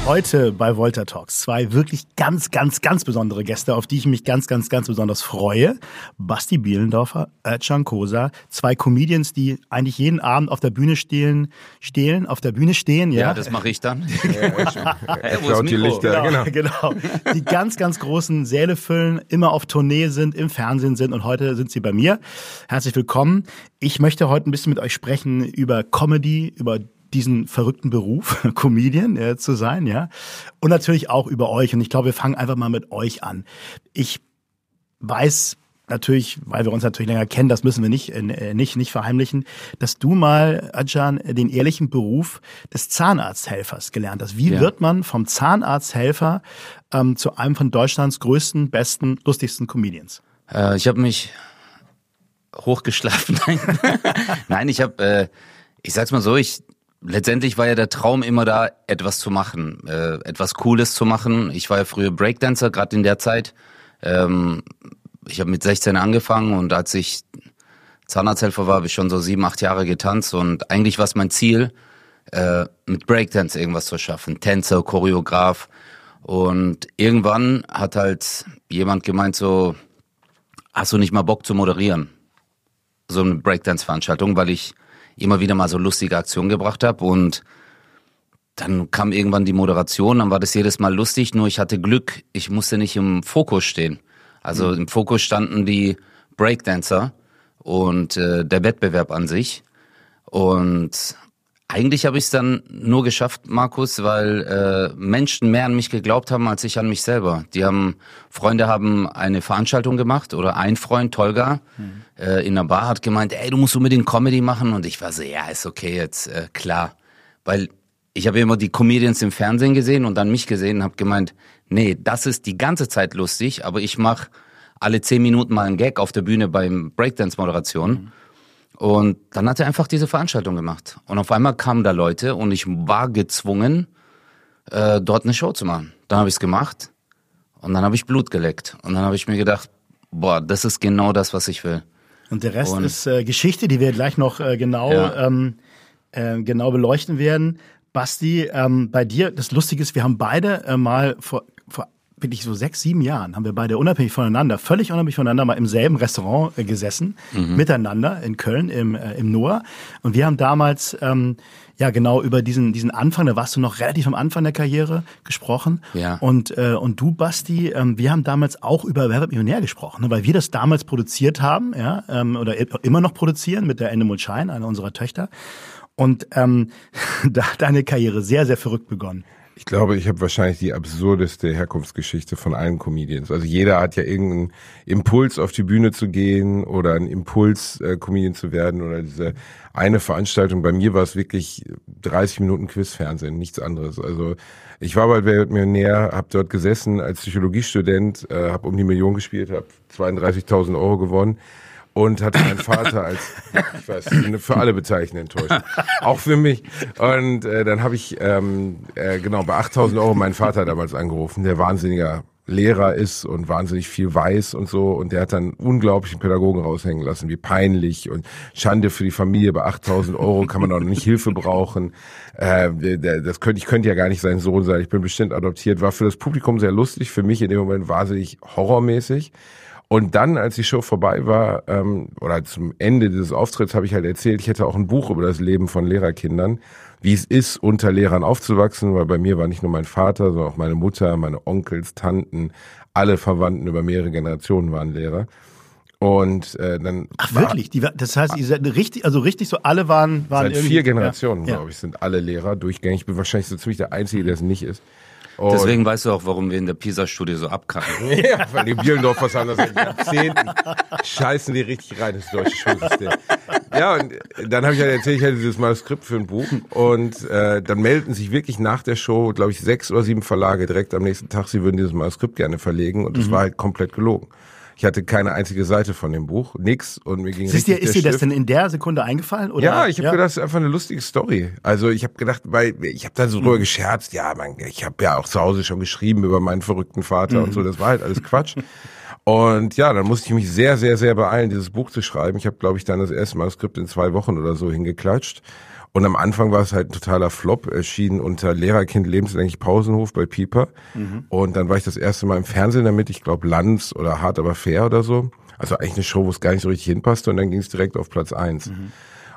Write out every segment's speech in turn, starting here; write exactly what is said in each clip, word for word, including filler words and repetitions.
Heute bei Volta Talks zwei wirklich ganz, ganz, ganz besondere Gäste, auf die ich mich ganz, ganz, ganz besonders freue. Basti Bielendorfer, Özcan Kosa, zwei Comedians, die eigentlich jeden Abend auf der Bühne stehen, stehlen, auf der Bühne stehen. Ja, ja das mache ich dann. Er klaut die Lichter, genau, genau. Die ganz, ganz großen Säle füllen, immer auf Tournee sind, im Fernsehen sind und heute sind sie bei mir. Herzlich willkommen. Ich möchte heute ein bisschen mit euch sprechen über Comedy, über diesen verrückten Beruf, Comedian äh, zu sein, ja. Und natürlich auch über euch. Und ich glaube, wir fangen einfach mal mit euch an. Ich weiß natürlich, weil wir uns natürlich länger kennen, das müssen wir nicht, äh, nicht, nicht verheimlichen, dass du mal, Özcan, den ehrlichen Beruf des Zahnarzthelfers gelernt hast. Wie ja. wird man vom Zahnarzthelfer ähm, zu einem von Deutschlands größten, besten, lustigsten Comedians? Äh, ich habe mich hochgeschlafen. Nein, Nein ich habe, äh, ich sag's mal so, ich letztendlich war ja der Traum immer da, etwas zu machen, äh, etwas Cooles zu machen. Ich war ja früher Breakdancer, gerade in der Zeit. Ähm, ich habe mit sechzehn angefangen und als ich Zahnarzthelfer war, habe ich schon so sieben, acht Jahre getanzt. Und eigentlich war es mein Ziel, äh, mit Breakdance irgendwas zu schaffen. Tänzer, Choreograf. Und irgendwann hat halt jemand gemeint so, hast du nicht mal Bock zu moderieren? So eine Breakdance-Veranstaltung, weil ich immer wieder mal so lustige Aktionen gebracht habe und dann kam irgendwann die Moderation, dann war das jedes Mal lustig, nur ich hatte Glück, ich musste nicht im Fokus stehen. Also mhm. im Fokus standen die Breakdancer und äh, der Wettbewerb an sich und eigentlich habe ich es dann nur geschafft, Markus, weil äh, Menschen mehr an mich geglaubt haben, als ich an mich selber. Die haben, Freunde haben eine Veranstaltung gemacht oder ein Freund, Tolga, mhm. äh, in der Bar hat gemeint, ey, du musst unbedingt Comedy machen und ich war so, ja, ist okay jetzt, äh, klar. Weil ich habe immer die Comedians im Fernsehen gesehen und dann mich gesehen und habe gemeint, nee, das ist die ganze Zeit lustig, aber ich mache alle zehn Minuten mal einen Gag auf der Bühne beim Breakdance-Moderation. Mhm. Und dann hat er einfach diese Veranstaltung gemacht. Und auf einmal kamen da Leute und ich war gezwungen, äh, dort eine Show zu machen. Dann habe ich es gemacht und dann habe ich Blut geleckt. Und dann habe ich mir gedacht, boah, das ist genau das, was ich will. Und der Rest und, ist äh, Geschichte, die wir gleich noch äh, genau, ja. ähm, äh, genau beleuchten werden. Basti, ähm, bei dir, das Lustige ist, wir haben beide äh, mal vor, vor wirklich so sechs, sieben Jahren haben wir beide unabhängig voneinander, völlig unabhängig voneinander mal im selben Restaurant äh, gesessen, mhm. miteinander in Köln im, äh, im Noah. Und wir haben damals ähm, ja genau über diesen diesen Anfang, da warst du noch relativ am Anfang der Karriere, gesprochen. Ja. Und äh, und du, Basti, ähm, wir haben damals auch über Wer wird Millionär gesprochen, ne? Weil wir das damals produziert haben, ja, ähm, oder immer noch produzieren mit der Endemol Shine, einer unserer Töchter. Und ähm, da hat deine Karriere sehr, sehr verrückt begonnen. Ich glaube, ich habe wahrscheinlich die absurdeste Herkunftsgeschichte von allen Comedians. Also jeder hat ja irgendeinen Impuls, auf die Bühne zu gehen oder einen Impuls, äh, Comedian zu werden oder diese eine Veranstaltung. Bei mir war es wirklich dreißig Minuten Quizfernsehen, nichts anderes. Also ich war bei Wer wird Millionär, habe dort gesessen als Psychologiestudent, äh, habe um die Million gespielt, habe zweiunddreißigtausend Euro gewonnen. Und hatte meinen Vater als, ich weiß, für alle Beteiligten enttäuscht. Auch für mich. Und äh, dann habe ich, ähm, äh, genau, bei achttausend Euro meinen Vater damals angerufen, der wahnsinniger Lehrer ist und wahnsinnig viel weiß und so. Und der hat dann unglaublichen Pädagogen raushängen lassen, wie peinlich und Schande für die Familie. Bei achttausend Euro kann man auch nicht Hilfe brauchen. Äh, das könnte, ich könnte ja gar nicht sein Sohn sein. Ich bin bestimmt adoptiert. War für das Publikum sehr lustig, für mich in dem Moment wahnsinnig horrormäßig. Und dann, als die Show vorbei war, ähm, oder zum Ende dieses Auftritts, habe ich halt erzählt, ich hätte auch ein Buch über das Leben von Lehrerkindern, wie es ist, unter Lehrern aufzuwachsen, weil bei mir war nicht nur mein Vater, sondern auch meine Mutter, meine Onkels, Tanten, alle Verwandten über mehrere Generationen waren Lehrer. Und äh, dann Ach wirklich? Die, das heißt, ihr seid richtig, also richtig so alle waren waren seit irgendwie, vier Generationen, ja, glaube ich, sind alle Lehrer durchgängig. Ich bin wahrscheinlich so ziemlich der Einzige, der es nicht ist. Und deswegen weißt du auch, warum wir in der PISA-Studie so abkacken. Ja, weil die Bielendorfers haben das seit Jahrzehnten. Scheißen die richtig rein, das deutsche Schulsystem. Ja, und dann habe ich halt erzählt, ich hätte dieses Manuskript für ein Buch. Und äh, dann meldeten sich wirklich nach der Show, glaube ich, sechs oder sieben Verlage direkt am nächsten Tag, sie würden dieses Manuskript gerne verlegen. Und das mhm. war halt komplett gelogen. Ich hatte keine einzige Seite von dem Buch, nix, und mir ging Siehst dir, ist dir das denn in der Sekunde eingefallen? Oder? Ja, ich habe ja. gedacht, das ist einfach eine lustige Story. Also ich habe gedacht, weil ich habe da so drüber mhm. gescherzt, ja, man, ich habe ja auch zu Hause schon geschrieben über meinen verrückten Vater mhm. und so, das war halt alles Quatsch. Und ja, dann musste ich mich sehr, sehr, sehr beeilen, dieses Buch zu schreiben. Ich habe, glaube ich, dann das erste Manuskript in zwei Wochen oder so hingeklatscht. Und am Anfang war es halt ein totaler Flop, erschien unter Lehrerkind lebenslänglich Pausenhof bei Pieper. Mhm. Und dann war ich das erste Mal im Fernsehen damit, ich glaube Lanz oder Hart aber fair oder so. Also eigentlich eine Show, wo es gar nicht so richtig hinpasste und dann ging es direkt auf Platz eins. Mhm.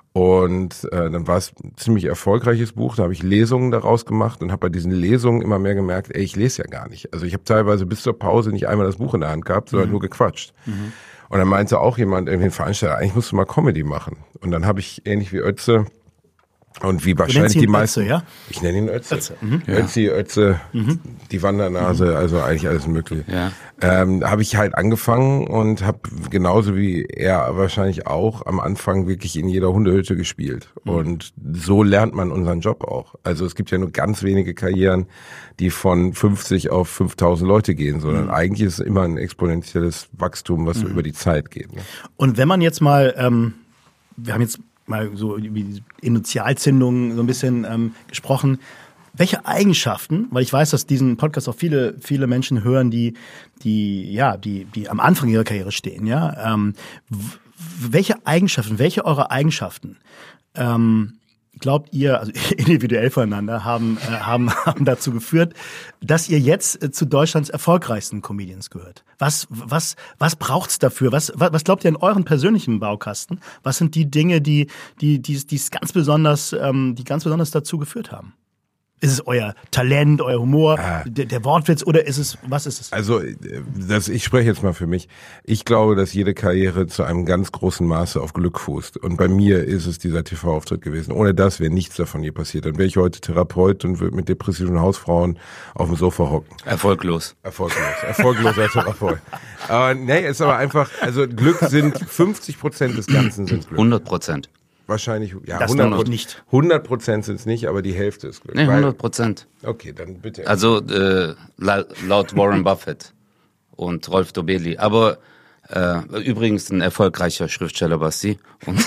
Und äh, dann war es ein ziemlich erfolgreiches Buch, da habe ich Lesungen daraus gemacht und habe bei diesen Lesungen immer mehr gemerkt, ey, ich lese ja gar nicht. Also ich habe teilweise bis zur Pause nicht einmal das Buch in der Hand gehabt, sondern mhm. nur gequatscht. Mhm. Und dann meinte auch jemand, irgendwie ein Veranstalter, eigentlich musst du mal Comedy machen. Und dann habe ich ähnlich wie Ötze und wie wahrscheinlich die meisten, Ötze, ja? Ich nenne ihn Ötze. Ötze, mhm. Ötzi, Ötze, mhm. die Wandernase, mhm. also eigentlich alles Mögliche. Ja. Ähm, habe ich halt angefangen und habe genauso wie er wahrscheinlich auch am Anfang wirklich in jeder Hundehütte gespielt. Mhm. Und so lernt man unseren Job auch. Also es gibt ja nur ganz wenige Karrieren, die von fünfzig auf fünftausend Leute gehen, sondern mhm. eigentlich ist es immer ein exponentielles Wachstum, was mhm. so über die Zeit geht. Ne? Und wenn man jetzt mal, ähm, wir haben jetzt mal so über die Initialzündung so ein bisschen ähm, gesprochen. Welche Eigenschaften, weil ich weiß, dass diesen Podcast auch viele, viele Menschen hören, die, die, ja, die, die am Anfang ihrer Karriere stehen, ja. Ähm, w- welche Eigenschaften, welche eurer Eigenschaften, ähm, glaubt ihr, also individuell voneinander, haben, äh, haben, haben dazu geführt, dass ihr jetzt äh, zu Deutschlands erfolgreichsten Comedians gehört? Was, was, was braucht's dafür? Was, was, was glaubt ihr in euren persönlichen Baukasten? Was sind die Dinge, die, die, die, die es ganz besonders, ähm, die ganz besonders dazu geführt haben? Ist es euer Talent, euer Humor, ah. der, der Wortwitz oder ist es, was ist es? Also, das, ich spreche jetzt mal für mich. Ich glaube, dass jede Karriere zu einem ganz großen Maße auf Glück fußt. Und bei mir ist es dieser T V-Auftritt gewesen. Ohne das wäre nichts davon je passiert. Dann wäre ich heute Therapeut und würde mit depressiven Hausfrauen auf dem Sofa hocken. Erfolglos. Erfolglos. Erfolgloser Therapeut. Aber nee, ist aber einfach, also Glück sind fünfzig Prozent des Ganzen sind Glück. hundert Prozent. Wahrscheinlich, ja, das hundert nicht. hundert Prozent sind es nicht, aber die Hälfte ist Glück. Nee, hundert Prozent. Okay, dann bitte. Also äh, laut Warren Buffett und Rolf Dobelli. Aber äh, übrigens ein erfolgreicher Schriftsteller, Basti. Und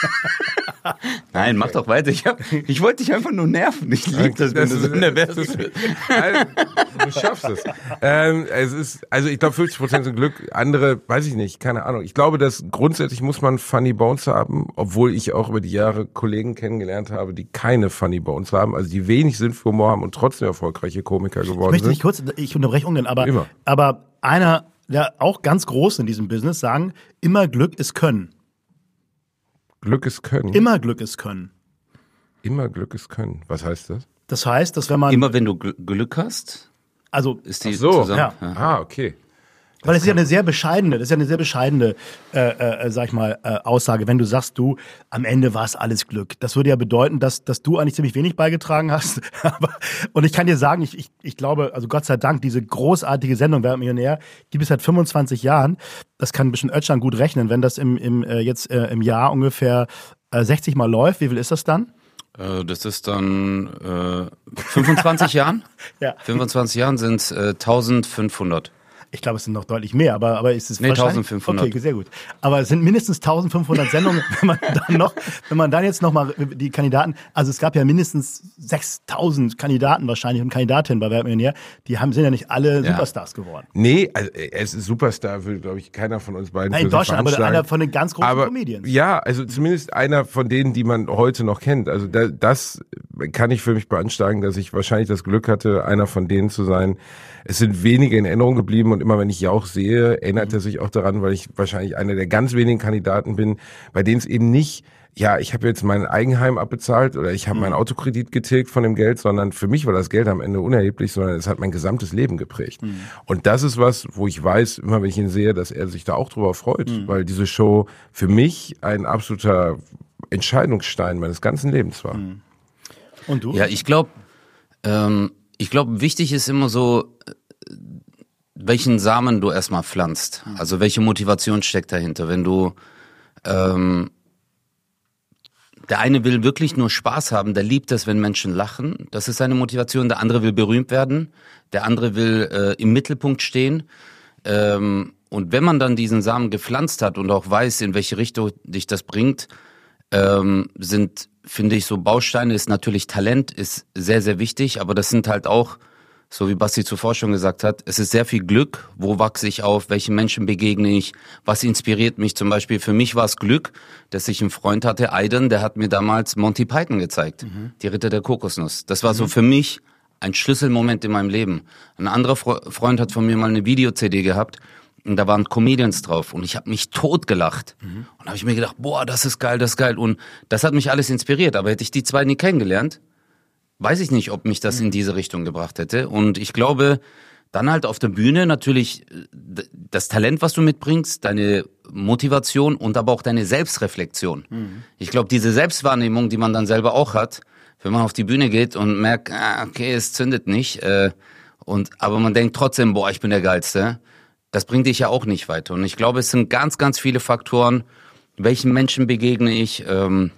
Nein, mach doch weiter. Ich, hab, ich wollte dich einfach nur nerven. Ich liebe das, wenn das du so nervös bist. Du schaffst es. Ähm, es ist, also ich glaube fünfzig Prozent sind Glück, andere, weiß ich nicht, keine Ahnung. Ich glaube, dass grundsätzlich muss man Funny Bones haben, obwohl ich auch über die Jahre Kollegen kennengelernt habe, die keine Funny Bones haben, also die wenig Sinn für Humor haben und trotzdem erfolgreiche Komiker geworden sind. Ich möchte sind. nicht kurz, ich unterbreche ungern, aber, aber einer, der auch ganz groß in diesem Business, sagen, immer Glück ist Können. Glück ist Können? Immer Glück ist Können. Immer Glück ist Können. Was heißt das? Das heißt, dass wenn man... Immer wenn du Gl- Glück hast? Also, ist die so, zusammen? Ja. Ja. Ah, okay. Weil es ist ja eine sehr bescheidene, das ist ja eine sehr bescheidene, äh, äh, sag ich mal, äh, Aussage. Wenn du sagst, du, am Ende war es alles Glück. Das würde ja bedeuten, dass, dass du eigentlich ziemlich wenig beigetragen hast. Aber, und ich kann dir sagen, ich, ich, ich glaube, also Gott sei Dank, diese großartige Sendung Wer wird Millionär gibt es seit fünfundzwanzig Jahren. Das kann ein bisschen Özcan gut rechnen, wenn das im, im, äh, jetzt äh, im Jahr ungefähr äh, sechzig Mal läuft. Wie viel ist das dann? Äh, das ist dann äh, fünfundzwanzig Jahren. Ja. fünfundzwanzig Jahren sind es äh, eintausendfünfhundert. Ich glaube, es sind noch deutlich mehr, aber, aber ist es nee, wahrscheinlich... eintausendfünfhundert. Okay, sehr gut. Aber es sind mindestens eintausendfünfhundert Sendungen, wenn man dann noch, wenn man dann jetzt noch mal die Kandidaten, also es gab ja mindestens sechstausend Kandidaten wahrscheinlich und Kandidatinnen bei Wer wird Millionär, die haben, sind ja nicht alle ja. Superstars geworden. Nee, also es ist Superstar, will, glaube ich, keiner von uns beiden. Nein, in Deutschland, aber einer von den ganz großen aber, Comedians. Ja, also zumindest einer von denen, die man heute noch kennt. Also da, das kann ich für mich beantragen, dass ich wahrscheinlich das Glück hatte, einer von denen zu sein. Es sind wenige in Erinnerung geblieben und immer wenn ich Jauch sehe, erinnert er sich auch daran, weil ich wahrscheinlich einer der ganz wenigen Kandidaten bin, bei denen es eben nicht, ja, ich habe jetzt mein Eigenheim abbezahlt oder ich habe mhm. meinen Autokredit getilgt von dem Geld, sondern für mich war das Geld am Ende unerheblich, sondern es hat mein gesamtes Leben geprägt. Mhm. Und das ist was, wo ich weiß, immer wenn ich ihn sehe, dass er sich da auch drüber freut, mhm. weil diese Show für mich ein absoluter Entscheidungsstein meines ganzen Lebens war. Mhm. Und du? Ja, ich glaube, ähm, ich glaube, wichtig ist immer so, welchen Samen du erstmal pflanzt. Also welche Motivation steckt dahinter. Wenn du, ähm, der eine will wirklich nur Spaß haben, der liebt es, wenn Menschen lachen. Das ist seine Motivation. Der andere will berühmt werden. Der andere will äh, im Mittelpunkt stehen. Ähm, und wenn man dann diesen Samen gepflanzt hat und auch weiß, in welche Richtung dich das bringt, ähm, sind, finde ich, so Bausteine ist natürlich Talent, ist sehr, sehr wichtig, aber das sind halt auch so wie Basti zuvor schon gesagt hat, es ist sehr viel Glück. Wo wachse ich auf? Welchen Menschen begegne ich? Was inspiriert mich? Zum Beispiel für mich war es Glück, dass ich einen Freund hatte, Aiden, der hat mir damals Monty Python gezeigt. Mhm. Die Ritter der Kokosnuss. Das war mhm. so für mich ein Schlüsselmoment in meinem Leben. Ein anderer Freund hat von mir mal eine Video-C D gehabt und da waren Comedians drauf und ich habe mich totgelacht. Mhm. Und da habe ich mir gedacht, boah, das ist geil, das ist geil. Und das hat mich alles inspiriert. Aber hätte ich die zwei nie kennengelernt, weiß ich nicht, ob mich das in diese Richtung gebracht hätte. Und ich glaube, dann halt auf der Bühne natürlich das Talent, was du mitbringst, deine Motivation und aber auch deine Selbstreflexion. Mhm. Ich glaube, diese Selbstwahrnehmung, die man dann selber auch hat, wenn man auf die Bühne geht und merkt, ah, okay, es zündet nicht, äh, und aber man denkt trotzdem, boah, ich bin der Geilste, das bringt dich ja auch nicht weiter. Und ich glaube, es sind ganz, ganz viele Faktoren, welchen Menschen begegne ich, ähm,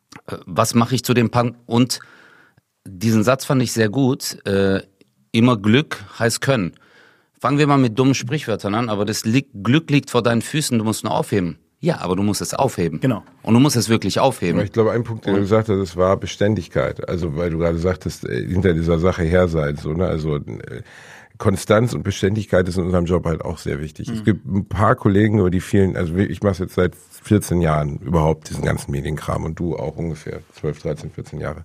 was mache ich zu dem Punk und diesen Satz fand ich sehr gut. Äh, immer Glück heißt Können. Fangen wir mal mit dummen Sprichwörtern an, aber das li- Glück liegt vor deinen Füßen, du musst nur aufheben. Ja, aber du musst es aufheben. Genau. Und du musst es wirklich aufheben. Aber ich glaube, ein Punkt, den du gesagt hast, das war Beständigkeit. Also, weil du gerade sagtest, hinter dieser Sache her sein, so, ne, also, äh, Konstanz und Beständigkeit ist in unserem Job halt auch sehr wichtig. Mhm. Es gibt ein paar Kollegen, über die vielen, also ich mache es jetzt seit vierzehn Jahren überhaupt, diesen ganzen Medienkram und du auch ungefähr zwölf, dreizehn, vierzehn Jahre.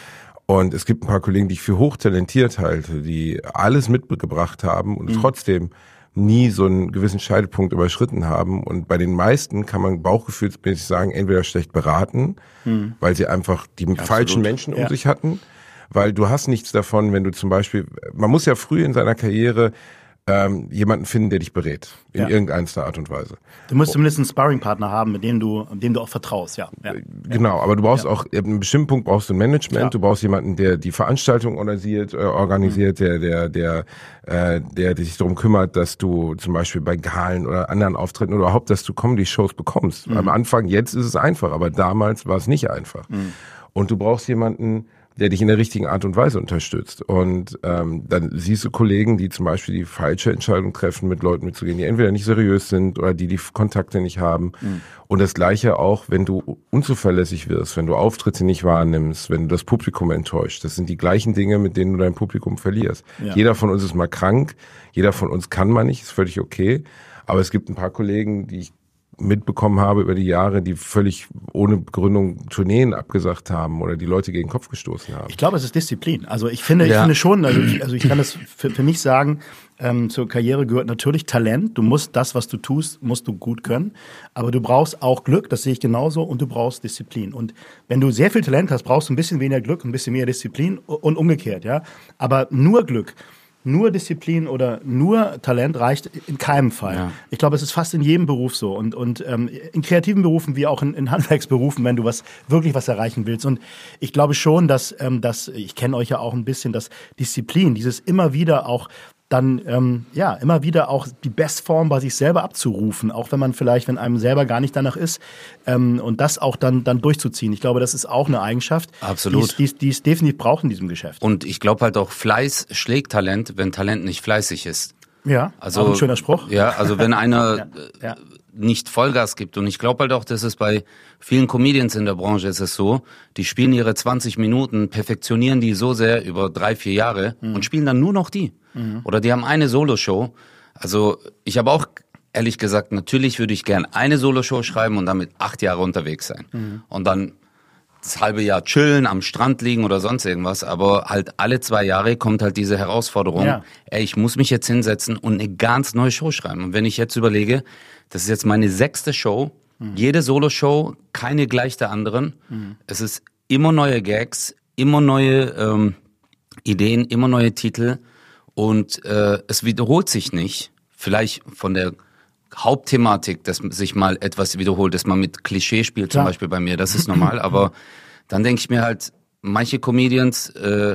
Und es gibt ein paar Kollegen, die ich für hochtalentiert halte, die alles mitgebracht haben und mhm. trotzdem nie so einen gewissen Scheidepunkt überschritten haben. Und bei den meisten kann man bauchgefühlsmäßig sagen, entweder schlecht beraten, mhm. weil sie einfach die ja, falschen absolut. Menschen um ja. sich hatten. Weil du hast nichts davon, wenn du zum Beispiel, man muss ja früh in seiner Karriere ähm, jemanden finden, der dich berät, in ja. irgendeiner Art und Weise. Du musst zumindest einen Sparringpartner haben, mit dem du, dem du auch vertraust, ja. ja. Genau, aber du brauchst ja. auch, ab einem bestimmten Punkt brauchst du ein Management, ja. du brauchst jemanden, der die Veranstaltung organisiert, äh, organisiert, mhm. der, der, der, äh, der sich darum kümmert, dass du zum Beispiel bei Galen oder anderen Auftritten oder überhaupt, dass du Comedy-Shows bekommst. Mhm. Am Anfang, jetzt ist es einfach, aber damals war es nicht einfach. Mhm. Und du brauchst jemanden, der dich in der richtigen Art und Weise unterstützt. Und ähm, dann siehst du Kollegen, die zum Beispiel die falsche Entscheidung treffen, mit Leuten mitzugehen, die entweder nicht seriös sind oder die die Kontakte nicht haben. Mhm. Und das Gleiche auch, wenn du unzuverlässig wirst, wenn du Auftritte nicht wahrnimmst, wenn du das Publikum enttäuscht. Das sind die gleichen Dinge, mit denen du dein Publikum verlierst. Ja. Jeder von uns ist mal krank, jeder von uns kann mal nicht, ist völlig okay. Aber es gibt ein paar Kollegen, die ich mitbekommen habe über die Jahre, die völlig ohne Begründung Tourneen abgesagt haben oder die Leute gegen den Kopf gestoßen haben. Ich glaube, es ist Disziplin. Also ich finde, ja. ich finde schon, also ich, also ich kann das für, für mich sagen, ähm, zur Karriere gehört natürlich Talent. Du musst das, was du tust, musst du gut können. Aber du brauchst auch Glück, das sehe ich genauso, und du brauchst Disziplin. Und wenn du sehr viel Talent hast, brauchst du ein bisschen weniger Glück, ein bisschen mehr Disziplin und umgekehrt, ja. Aber nur Glück, nur Disziplin oder nur Talent reicht in keinem Fall. Ja. Ich glaube, es ist fast in jedem Beruf so und und ähm, in kreativen Berufen wie auch in, in Handwerksberufen, wenn du was wirklich was erreichen willst. Und ich glaube schon, dass ähm, dass ich kenne euch ja auch ein bisschen, dass Disziplin, dieses immer wieder auch dann ähm, ja immer wieder auch die Bestform bei sich selber abzurufen, auch wenn man vielleicht, wenn einem selber gar nicht danach ist, ähm, und das auch dann dann durchzuziehen. Ich glaube, das ist auch eine Eigenschaft, absolut, die es, die es definitiv braucht in diesem Geschäft. Und ich glaube halt auch, Fleiß schlägt Talent, wenn Talent nicht fleißig ist. Ja, also auch ein schöner Spruch. Ja, also wenn einer ja, ja. nicht Vollgas gibt. Und ich glaube halt auch, dass es bei vielen Comedians in der Branche ist es so, die spielen ihre zwanzig Minuten, perfektionieren die so sehr über drei, vier Jahre mhm. und spielen dann nur noch die. Mhm. Oder die haben eine Soloshow. Also ich habe auch ehrlich gesagt, natürlich würde ich gern eine Soloshow schreiben und damit acht Jahre unterwegs sein. Mhm. Und dann das halbe Jahr chillen, am Strand liegen oder sonst irgendwas. Aber halt alle zwei Jahre kommt halt diese Herausforderung, ja. ey, ich muss mich jetzt hinsetzen und eine ganz neue Show schreiben. Und wenn ich jetzt überlege, das ist jetzt meine sechste Show, mhm. jede Soloshow, keine gleich der anderen. Mhm. Es ist immer neue Gags, immer neue ähm, Ideen, immer neue Titel. Und äh, es wiederholt sich nicht. Vielleicht von der Hauptthematik, dass sich mal etwas wiederholt, dass man mit Klischee spielt, zum ja. Beispiel bei mir, das ist normal. Aber dann denke ich mir halt, manche Comedians äh,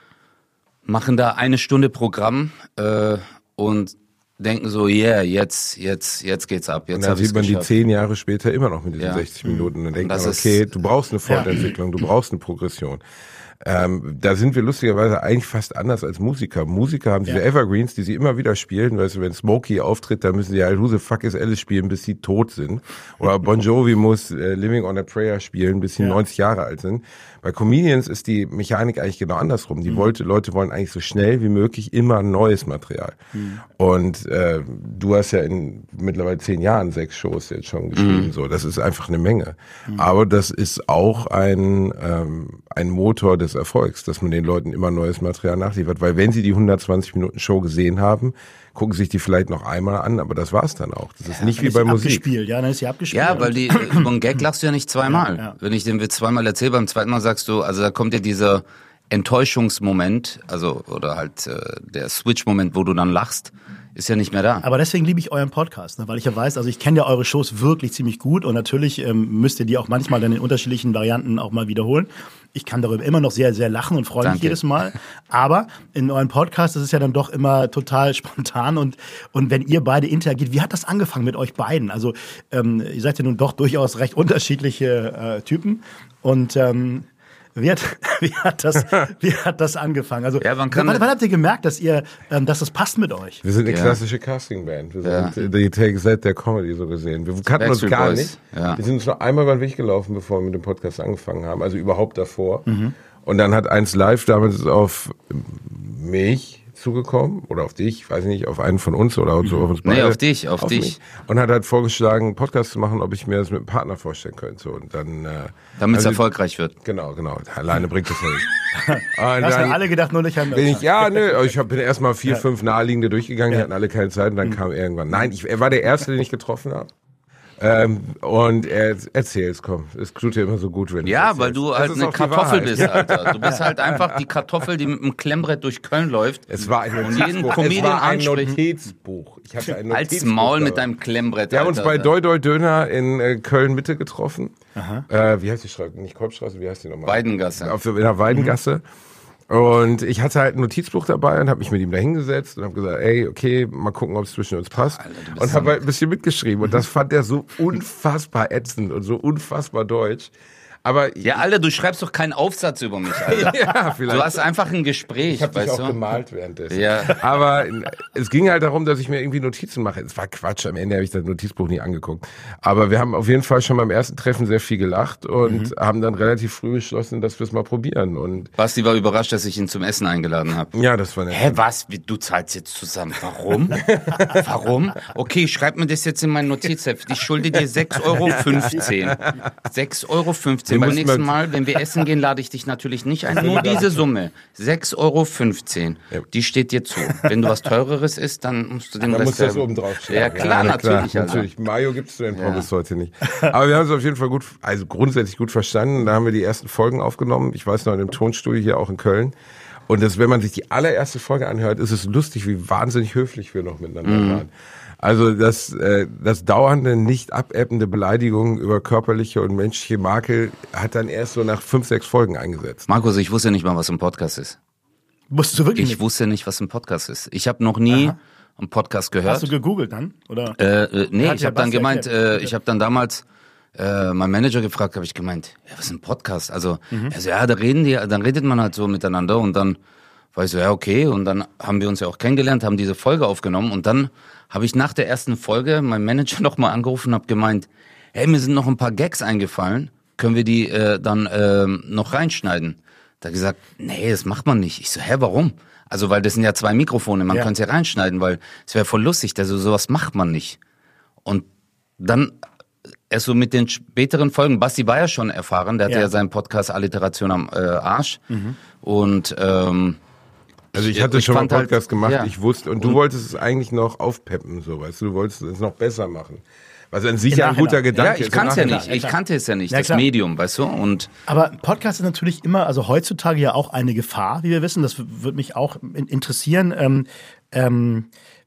machen da eine Stunde Programm äh, und denken so, yeah, jetzt, jetzt, jetzt geht's ab. Jetzt und dann sieht man geschafft. Die zehn Jahre später immer noch mit diesen ja. sechzig Minuten. Und dann denkt man, okay, du brauchst eine Fortentwicklung, ja. du brauchst eine Progression. Ähm, da sind wir lustigerweise eigentlich fast anders als Musiker. Musiker haben diese ja. Evergreens, die sie immer wieder spielen. Weißt du, wenn Smokey auftritt, dann müssen sie halt Who the Fuck is Alice spielen, bis sie tot sind. Oder Bon Jovi muss äh, Living on a Prayer spielen, bis sie ja. neunzig Jahre alt sind. Bei Comedians ist die Mechanik eigentlich genau andersrum. Die mhm. wollte, Leute wollen eigentlich so schnell wie möglich immer neues Material. Mhm. Und äh, du hast ja in mittlerweile zehn Jahren sechs Shows jetzt schon geschrieben. Mhm. So, das ist einfach eine Menge. Mhm. Aber das ist auch ein ähm, ein Motor des Erfolgs, dass man den Leuten immer neues Material nachliefert. Weil wenn sie die hundertzwanzig Minuten Show gesehen haben, gucken sich die vielleicht noch einmal an, aber das war's dann auch. Das ist ja, nicht wie bei Musik. Abgespielt. Ja, dann ist sie abgespielt. Ja, weil die, über einen Gag lachst du ja nicht zweimal. Ja, ja. Wenn ich den Witz zweimal erzähle, beim zweiten Mal sagst du, also da kommt ja dieser Enttäuschungsmoment, also, oder halt äh, der Switch-Moment, wo du dann lachst, ist ja nicht mehr da. Aber deswegen liebe ich euren Podcast, ne? Weil ich ja weiß, also ich kenne ja eure Shows wirklich ziemlich gut und natürlich ähm, müsst ihr die auch manchmal dann in unterschiedlichen Varianten auch mal wiederholen. Ich kann darüber immer noch sehr, sehr lachen und freue mich jedes Mal. Aber in eurem Podcast, das ist ja dann doch immer total spontan und und wenn ihr beide interagiert, wie hat das angefangen mit euch beiden? Also ähm, ihr seid ja nun doch durchaus recht unterschiedliche äh, Typen und ähm, Wie hat, wie hat das, wie hat das angefangen? Also, ja, man kann wann, wann habt ihr gemerkt, dass ihr, ähm, dass das passt mit euch? Wir sind eine ja. klassische Castingband. Wir ja. sind die Take Z der Comedy so gesehen. Wir kannten uns gar Boys. nicht. Ja. Wir sind uns nur einmal über den Weg gelaufen, bevor wir mit dem Podcast angefangen haben. Also überhaupt davor. Mhm. Und dann hat eins live damals auf mich zugekommen oder auf dich, weiß ich nicht, auf einen von uns oder so auf uns beide. Nee, auf dich, auf, auf dich. Mich. Und hat halt vorgeschlagen, einen Podcast zu machen, ob ich mir das mit einem Partner vorstellen könnte. So, und dann, äh, damit es also, erfolgreich wird. Genau, genau. Alleine bringt es nicht. Das haben alle gedacht, nur nicht an bin ich, ja, nö, ich hab, bin erstmal vier, ja. fünf naheliegende durchgegangen, ja. die hatten alle keine Zeit und dann mhm. kam irgendwann. Nein, ich, er war der Erste, den ich getroffen habe. Ähm, und er erzähl's, komm. Es tut dir immer so gut, wenn du Ja, weil du halt eine Kartoffel bist, Alter. Du bist halt einfach die Kartoffel, die mit dem Klemmbrett durch Köln läuft. Es war ein Notizbuch. Und jeden Comedian es war ein anspricht. Notizbuch. Ich hatte ein Als Notizbuch Maul dabei. mit deinem Klemmbrett. Wir haben uns Alter, bei Doi Doi Döner in äh, Köln-Mitte getroffen. Aha. Äh, wie heißt die Straße? Nicht Kolbstraße, wie heißt die nochmal? Weidengasse. Auf, in der Weidengasse. Mhm. Und ich hatte halt ein Notizbuch dabei und habe mich mit ihm da hingesetzt und habe gesagt, ey, okay, mal gucken, ob es zwischen uns passt. Alter, und habe halt ein bisschen mitgeschrieben. Und das fand er so unfassbar ätzend und so unfassbar deutsch. Aber ja, Alter, du schreibst doch keinen Aufsatz über mich, Alter. Ja, vielleicht. Du hast einfach ein Gespräch, ich hab weißt dich auch du? gemalt währenddessen. Ja. Aber es ging halt darum, dass ich mir irgendwie Notizen mache. Es war Quatsch, am Ende habe ich das Notizbuch nie angeguckt. Aber wir haben auf jeden Fall schon beim ersten Treffen sehr viel gelacht und mhm. haben dann relativ früh beschlossen, dass wir es mal probieren. Und Basti war überrascht, dass ich ihn zum Essen eingeladen habe. Ja, das war nett. Hä, was? Du zahlst jetzt zusammen. Warum? Warum? Okay, schreib mir das jetzt in mein Notizheft. Ich schulde dir sechs Euro fünfzehn. sechs Euro fünfzehn. Beim nächsten Mal, wenn wir essen gehen, lade ich dich natürlich nicht ein. Nur diese Summe. sechs Euro fünfzehn. Ja. Die steht dir zu. Wenn du was Teureres isst, dann musst du den dann Rest... Dann musst du das oben drauf schreiben. Ja, klar, ja, natürlich. Klar, natürlich. Mayo gibt's zu den Pommes ja. heute nicht. Aber wir haben es auf jeden Fall gut, also grundsätzlich gut verstanden. Da haben wir die ersten Folgen aufgenommen. Ich weiß noch, in dem Tonstudio hier auch in Köln. Und das, wenn man sich die allererste Folge anhört, ist es lustig, wie wahnsinnig höflich wir noch miteinander mhm. waren. Also das, äh, das dauernde, nicht abebbende Beleidigungen über körperliche und menschliche Makel hat dann erst so nach fünf, sechs Folgen eingesetzt. Markus, ich wusste nicht mal, was ein Podcast ist. Wusstest du wirklich Ich nicht? wusste nicht, was ein Podcast ist. Ich habe noch nie Aha. einen Podcast gehört. Hast du gegoogelt dann? Oder? Äh, äh, nee, ich habe dann gemeint, äh, ich habe dann damals äh, meinen Manager gefragt, habe ich gemeint, ja, was ist ein Podcast? Also, mhm. also ja, da reden die, dann redet man halt so miteinander und dann war ich so, ja, okay. Und dann haben wir uns ja auch kennengelernt, haben diese Folge aufgenommen und dann habe ich nach der ersten Folge meinen Manager nochmal angerufen und habe gemeint, hey, mir sind noch ein paar Gags eingefallen, können wir die äh, dann äh, noch reinschneiden? Da hat er gesagt, nee, das macht man nicht. Ich so, hä, warum? Also, weil das sind ja zwei Mikrofone, man ja. könnte es ja reinschneiden, weil es wäre voll lustig, also sowas macht man nicht. Und dann erst so mit den späteren Folgen, Basti war ja schon erfahren, der hatte ja, ja seinen Podcast Alliteration am äh, Arsch mhm. und ähm, Also ich hatte ich schon mal einen Podcast halt, gemacht, ja. ich wusste, und du und wolltest es eigentlich noch aufpeppen, so, weißt du, du wolltest es noch besser machen. Was an sich ja ein guter Gedanke ist. Ja, ich kannte es ja nicht, ich kannte es ja nicht, ja, das klar. Medium, weißt du, und. Aber Podcast ist natürlich immer, also heutzutage ja auch eine Gefahr, wie wir wissen, das würde mich auch interessieren, ähm, ähm,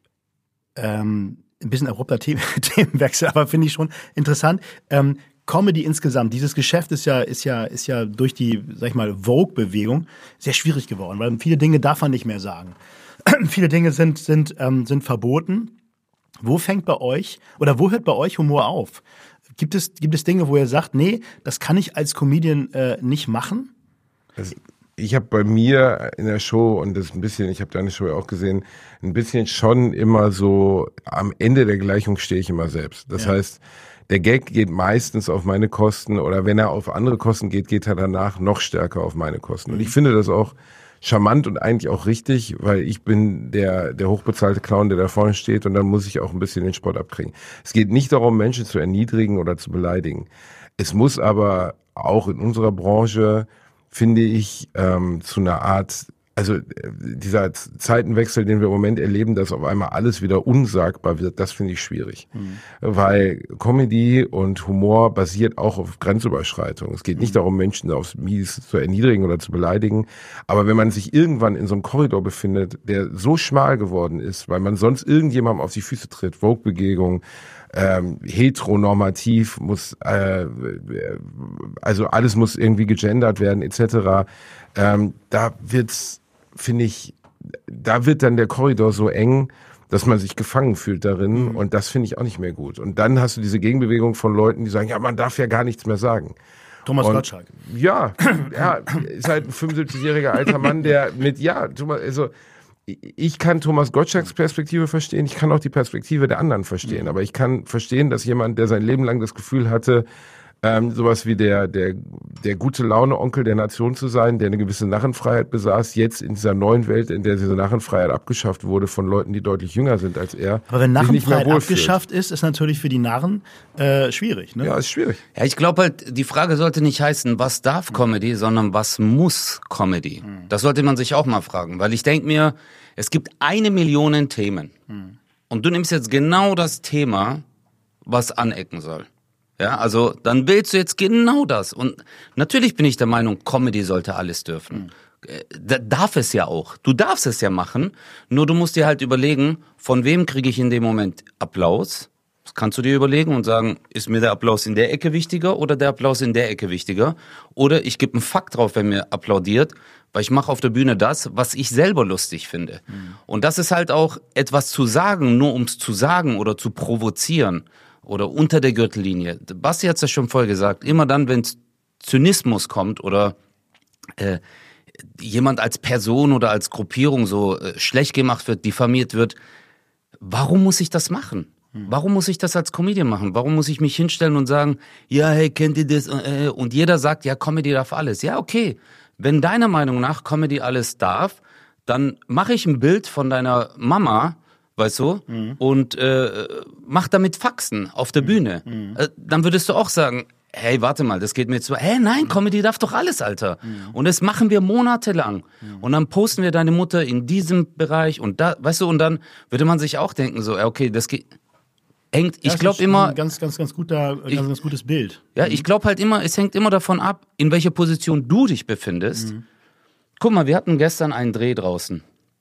ähm, ein bisschen abrupter Themenwechsel, aber finde ich schon interessant, ähm, Comedy insgesamt, dieses Geschäft ist ja, ist ja, ist ja durch die, sag ich mal, Vogue-Bewegung sehr schwierig geworden, weil viele Dinge darf man nicht mehr sagen. Viele Dinge sind, sind, ähm, sind verboten. Wo fängt bei euch, oder wo hört bei euch Humor auf? Gibt es, gibt es Dinge, wo ihr sagt, nee, das kann ich als Comedian äh, nicht machen? Das, ich habe bei mir in der Show, und das ein bisschen, ich habe deine Show ja auch gesehen, ein bisschen schon immer so, am Ende der Gleichung stehe ich immer selbst. Das ja. heißt, der Gag geht meistens auf meine Kosten, oder wenn er auf andere Kosten geht, geht er danach noch stärker auf meine Kosten. Und ich finde das auch charmant und eigentlich auch richtig, weil ich bin der der hochbezahlte Clown, der da vorne steht, und dann muss ich auch ein bisschen den Sport abkriegen. Es geht nicht darum, Menschen zu erniedrigen oder zu beleidigen. Es muss aber auch in unserer Branche, finde ich, ähm, zu einer Art, also dieser Zeitenwechsel, den wir im Moment erleben, dass auf einmal alles wieder unsagbar wird, das finde ich schwierig. Mhm. Weil Comedy und Humor basiert auch auf Grenzüberschreitung. Es geht nicht mhm. darum, Menschen aufs Mies zu erniedrigen oder zu beleidigen. Aber wenn man sich irgendwann in so einem Korridor befindet, der so schmal geworden ist, weil man sonst irgendjemandem auf die Füße tritt, Vogue-Begegnung, ähm, heteronormativ, muss, äh, also alles muss irgendwie gegendert werden, et cetera. Ähm, da wird's, finde ich, da wird dann der Korridor so eng, dass man sich gefangen fühlt darin, mhm. und das finde ich auch nicht mehr gut. Und dann hast du diese Gegenbewegung von Leuten, die sagen, ja, man darf ja gar nichts mehr sagen. Thomas und, Gottschalk. Ja, ja, ist halt ein fünfundsiebzigjähriger alter Mann, der mit, ja, Thomas, also ich kann Thomas Gottschalks Perspektive verstehen, ich kann auch die Perspektive der anderen verstehen, mhm. aber ich kann verstehen, dass jemand, der sein Leben lang das Gefühl hatte, ähm, sowas wie der der der gute Laune-Onkel der Nation zu sein, der eine gewisse Narrenfreiheit besaß, jetzt in dieser neuen Welt, in der diese Narrenfreiheit abgeschafft wurde von Leuten, die deutlich jünger sind als er. Aber wenn Narrenfreiheit abgeschafft ist, ist natürlich für die Narren äh, schwierig. Ne? Ja, ist schwierig. Ja, ich glaube halt, die Frage sollte nicht heißen, was darf Comedy, sondern was muss Comedy? Mhm. Das sollte man sich auch mal fragen, weil ich denke mir, es gibt eine Million Themen. Mhm. Und du nimmst jetzt genau das Thema, was anecken soll. Ja, also dann willst du jetzt genau das. Und natürlich bin ich der Meinung, Comedy sollte alles dürfen. Mhm. Da darf es ja auch. Du darfst es ja machen, nur du musst dir halt überlegen, von wem kriege ich in dem Moment Applaus? Das kannst du dir überlegen und sagen, ist mir der Applaus in der Ecke wichtiger oder der Applaus in der Ecke wichtiger? Oder ich gebe einen Fakt drauf, wenn mir applaudiert, weil ich mache auf der Bühne das, was ich selber lustig finde. Mhm. Und das ist halt auch etwas zu sagen, nur um es zu sagen oder zu provozieren. Oder unter der Gürtellinie. Basti hat es ja schon vorher gesagt, immer dann, wenn Zynismus kommt oder äh, jemand als Person oder als Gruppierung so äh, schlecht gemacht wird, diffamiert wird, warum muss ich das machen? Hm. Warum muss ich das als Comedian machen? Warum muss ich mich hinstellen und sagen, ja, hey, kennt ihr das? Und jeder sagt, ja, Comedy darf alles. Ja, okay. Wenn deiner Meinung nach Comedy alles darf, dann mache ich ein Bild von deiner Mama, weißt du, mhm. und äh, mach damit Faxen auf der Bühne. Mhm. Äh, dann würdest du auch sagen, hey, warte mal, das geht mir zu, hey, nein, Comedy darf doch alles, Alter. Mhm. Und das machen wir monatelang. Mhm. Und dann posten wir deine Mutter in diesem Bereich und da, weißt du, und dann würde man sich auch denken, so, okay, das geht, hängt, ja, ich glaube immer... Ein ganz, ganz, ganz, guter, ganz, ich, ganz gutes Bild. Ja, ich glaube halt immer, es hängt immer davon ab, in welcher Position du dich befindest. Mhm. Guck mal, wir hatten gestern einen Dreh draußen.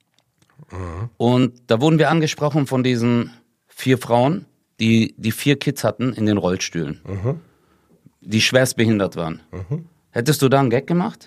Mhm. Und da wurden wir angesprochen von diesen vier Frauen, die die vier Kids hatten in den Rollstühlen, mhm. die schwerst behindert waren. Mhm. Hättest du da einen Gag gemacht?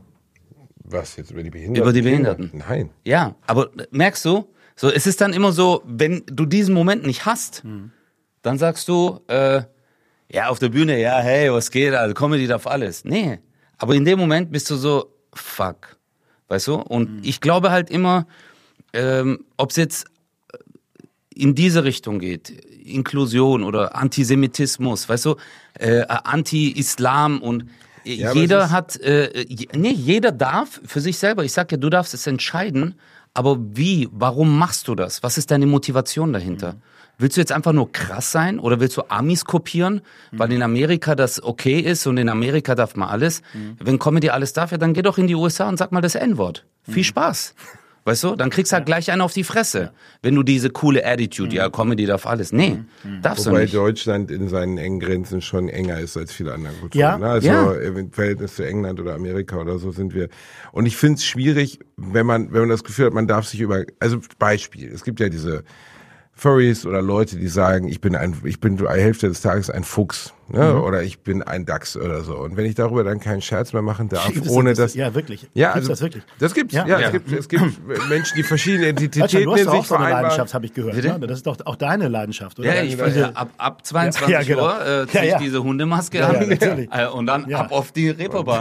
Was jetzt über die Behinderten? Über die Behinderten. Nein. Ja, aber merkst du, so es ist dann immer so, wenn du diesen Moment nicht hast, mhm. dann sagst du, äh, ja auf der Bühne, ja hey, was geht, also Comedy darf alles. Nee, aber in dem Moment bist du so, fuck, weißt du? Und mhm. ich glaube halt immer, Ähm, ob es jetzt in diese Richtung geht, Inklusion oder Antisemitismus, weißt du, äh, Anti-Islam und ja, jeder hat, äh, nee, jeder darf für sich selber, ich sag ja, du darfst es entscheiden, aber wie, warum machst du das? Was ist deine Motivation dahinter? Mhm. Willst du jetzt einfach nur krass sein oder willst du Amis kopieren, mhm. weil in Amerika das okay ist und in Amerika darf man alles? Mhm. Wenn Comedy alles darf, ja, dann geh doch in die U S A und sag mal das N-Wort. Mhm. Viel Spaß. Weißt du, dann kriegst du halt ja. gleich einen auf die Fresse, ja. wenn du diese coole Attitude, mhm. ja, Comedy darf alles. Nee, mhm. darfst Wobei du nicht. Wobei Deutschland in seinen engen Grenzen schon enger ist als viele andere Kulturen. Ja. Ne? Also ja. im Verhältnis zu England oder Amerika oder so sind wir. Und ich finde es schwierig, wenn man, wenn man das Gefühl hat, man darf sich über, also Beispiel, es gibt ja diese Furries oder Leute, die sagen, ich bin ein, ich bin die Hälfte des Tages ein Fuchs. ne? Mhm. Oder ich bin ein Dachs oder so. Und wenn ich darüber dann keinen Scherz mehr machen darf, Gibt es ohne das, dass... Ja, wirklich. Ja, Gibt's also, das wirklich? Das gibt's, ja. Ja? ja, Ja. Es, gibt, es gibt Menschen, die verschiedene Identitäten Du hast in doch sich auch so eine vereinbaren. Leidenschaft, habe ich gehört. Bitte? Ne? Das ist doch auch deine Leidenschaft, oder? Ja, ich Also, ja, ab, ab zweiundzwanzig Ja, genau. Uhr äh, ziehe Ja, ja. ich diese Hundemaske Ja, ja, an natürlich. äh, und dann Ja. ab auf die Reeperbahn.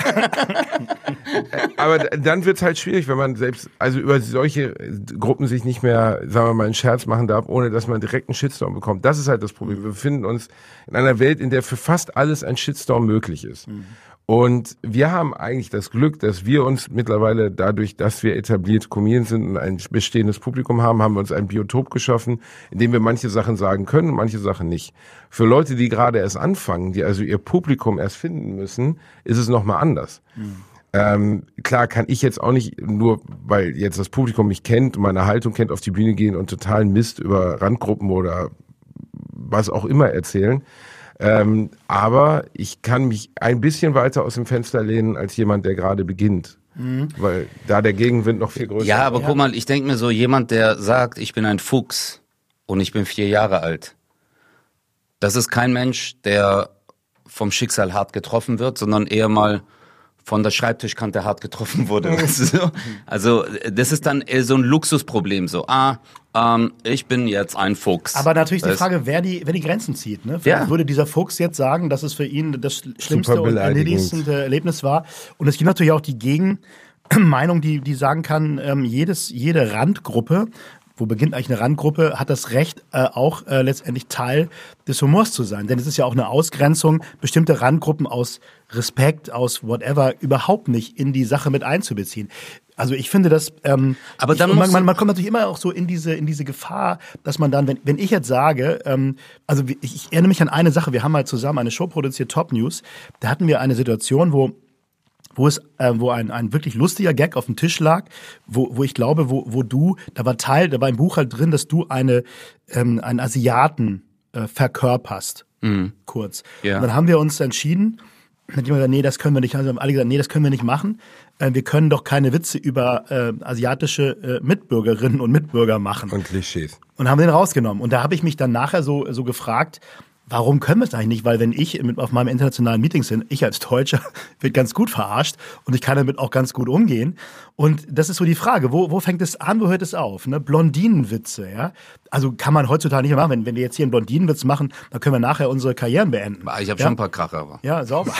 Aber dann wird's halt schwierig, wenn man selbst, also über solche Gruppen sich nicht mehr, sagen wir mal, einen Scherz machen darf, ohne dass man direkt einen Shitstorm bekommt. Das ist halt das Problem. Wir befinden uns in einer Welt, in der für fast alles ein Shitstorm möglich ist. Mhm. Und wir haben eigentlich das Glück, dass wir uns mittlerweile dadurch, dass wir etabliert Comedians sind und ein bestehendes Publikum haben, haben wir uns ein Biotop geschaffen, in dem wir manche Sachen sagen können und manche Sachen nicht. Für Leute, die gerade erst anfangen, die also ihr Publikum erst finden müssen, ist es nochmal anders. Mhm. Ähm, klar kann ich jetzt auch nicht, nur weil jetzt das Publikum mich kennt und meine Haltung kennt, auf die Bühne gehen und totalen Mist über Randgruppen oder was auch immer erzählen. Ähm, aber ich kann mich ein bisschen weiter aus dem Fenster lehnen als jemand, der gerade beginnt. Mhm. Weil da der Gegenwind noch viel größer ist. Ja, aber Ja. guck mal, ich denke mir so, jemand, der sagt, ich bin ein Fuchs und ich bin vier Jahre alt, das ist kein Mensch, der vom Schicksal hart getroffen wird, sondern eher mal von der Schreibtischkante hart getroffen wurde. Weißt du so? Also das ist dann eher so ein Luxusproblem. So, ah, ähm, ich bin jetzt ein Fuchs. Aber natürlich die Weißt? Frage, wer die, wer die Grenzen zieht. Ne? Vielleicht Ja. würde dieser Fuchs jetzt sagen, dass es für ihn das schlimmste Super und beleidigend. erledigste Erlebnis war. Und es gibt natürlich auch die Gegenmeinung, die, die sagen kann, ähm, jedes, jede Randgruppe, wo beginnt eigentlich eine Randgruppe, hat das Recht, äh, auch äh, letztendlich Teil des Humors zu sein. Denn es ist ja auch eine Ausgrenzung, bestimmte Randgruppen aus Respekt, aus whatever, überhaupt nicht in die Sache mit einzubeziehen. Also ich finde das, ähm, Aber dann ich, und man, musst man, du- man kommt natürlich immer auch so in diese, in diese Gefahr, dass man dann, wenn, wenn ich jetzt sage, ähm, also ich, ich erinnere mich an eine Sache, wir haben mal zusammen eine Show produziert, Top News, da hatten wir eine Situation, wo wo es, äh, wo ein, ein wirklich lustiger Gag auf dem Tisch lag, wo, wo ich glaube, wo, wo du, da war Teil, da war im Buch halt drin, dass du eine, ähm, einen Asiaten äh, verkörperst, Mhm. kurz. Ja. Und dann haben wir uns entschieden, dann hat jemand gesagt, nee, das können wir nicht, also haben alle gesagt, nee, das können wir nicht machen. Äh, wir können doch keine Witze über äh, asiatische äh, Mitbürgerinnen und Mitbürger machen. Und Klischees. Und haben den rausgenommen. Und da habe ich mich dann nachher so, so gefragt, warum können wir es eigentlich nicht? Weil wenn ich mit, auf meinem internationalen Meeting bin, ich als Deutscher, wird ganz gut verarscht und ich kann damit auch ganz gut umgehen. Und das ist so die Frage, wo, wo fängt es an, wo hört es auf? Ne? Blondinenwitze, ja? Also kann man heutzutage nicht mehr machen. Wenn, wenn wir jetzt hier einen Blondinenwitz machen, dann können wir nachher unsere Karrieren beenden. Ich habe ja? schon ein paar Kracher. Aber. Ja, sauber.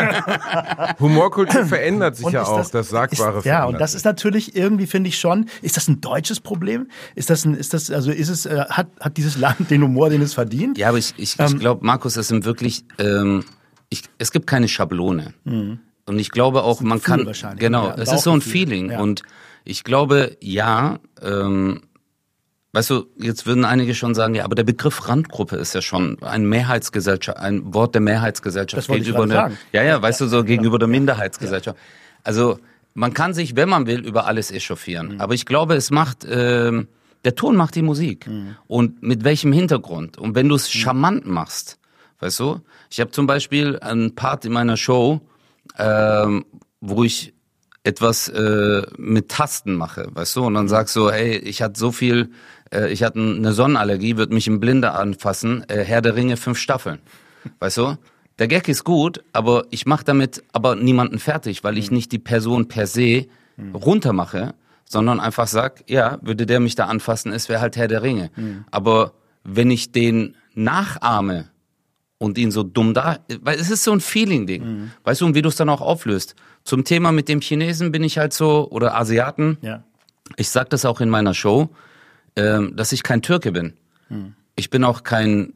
Humorkultur verändert sich Und ja ist auch, das, Sagbare ist, Ja, verändert und das sich. ist natürlich irgendwie, finde ich schon, ist das ein deutsches Problem? Ist das ein, ist das, also ist es, äh, hat, hat dieses Land den Humor, den es verdient? Ja, aber ich, ich, Ähm, ich glaube, Markus, es sind wirklich, ähm, ich, es gibt keine Schablone. Und ich glaube auch, man Gefühl kann, wahrscheinlich, genau, ja, ein es ist so ein Bauchgefühl, Feeling. ja. Und ich glaube, ja, ähm, weißt du, jetzt würden einige schon sagen, ja, aber der Begriff Randgruppe ist ja schon ein Mehrheitsgesellschaft, ein Wort der Mehrheitsgesellschaft Das wollte ich gegenüber gerade der, sagen. ja, ja, weißt du, so gegenüber der Minderheitsgesellschaft. Also, man kann sich, wenn man will, über alles echauffieren. Mhm. Aber ich glaube, es macht, ähm, der Ton macht die Musik. Mhm. Und mit welchem Hintergrund? Und wenn du es charmant machst, weißt du? Ich habe zum Beispiel einen Part in meiner Show, ähm, wo ich etwas äh, mit Tasten mache, weißt du? Und dann sagst du, hey, ich hatte so viel, äh, ich hatte eine Sonnenallergie, würde mich im Blinde anfassen, äh, Herr der Ringe, fünf Staffeln, weißt du? Der Gag ist gut, aber ich mache damit aber niemanden fertig, weil ich nicht die Person per se runtermache, sondern einfach sag, ja, würde der mich da anfassen, es wäre halt Herr der Ringe. Aber wenn ich den nachahme und ihn so dumm da, weil es ist so ein Feeling-Ding, weißt du, und wie du es dann auch auflöst. Zum Thema mit dem Chinesen bin ich halt so, oder Asiaten, Ja. ich sag das auch in meiner Show, ähm, dass ich kein Türke bin. Ich bin auch kein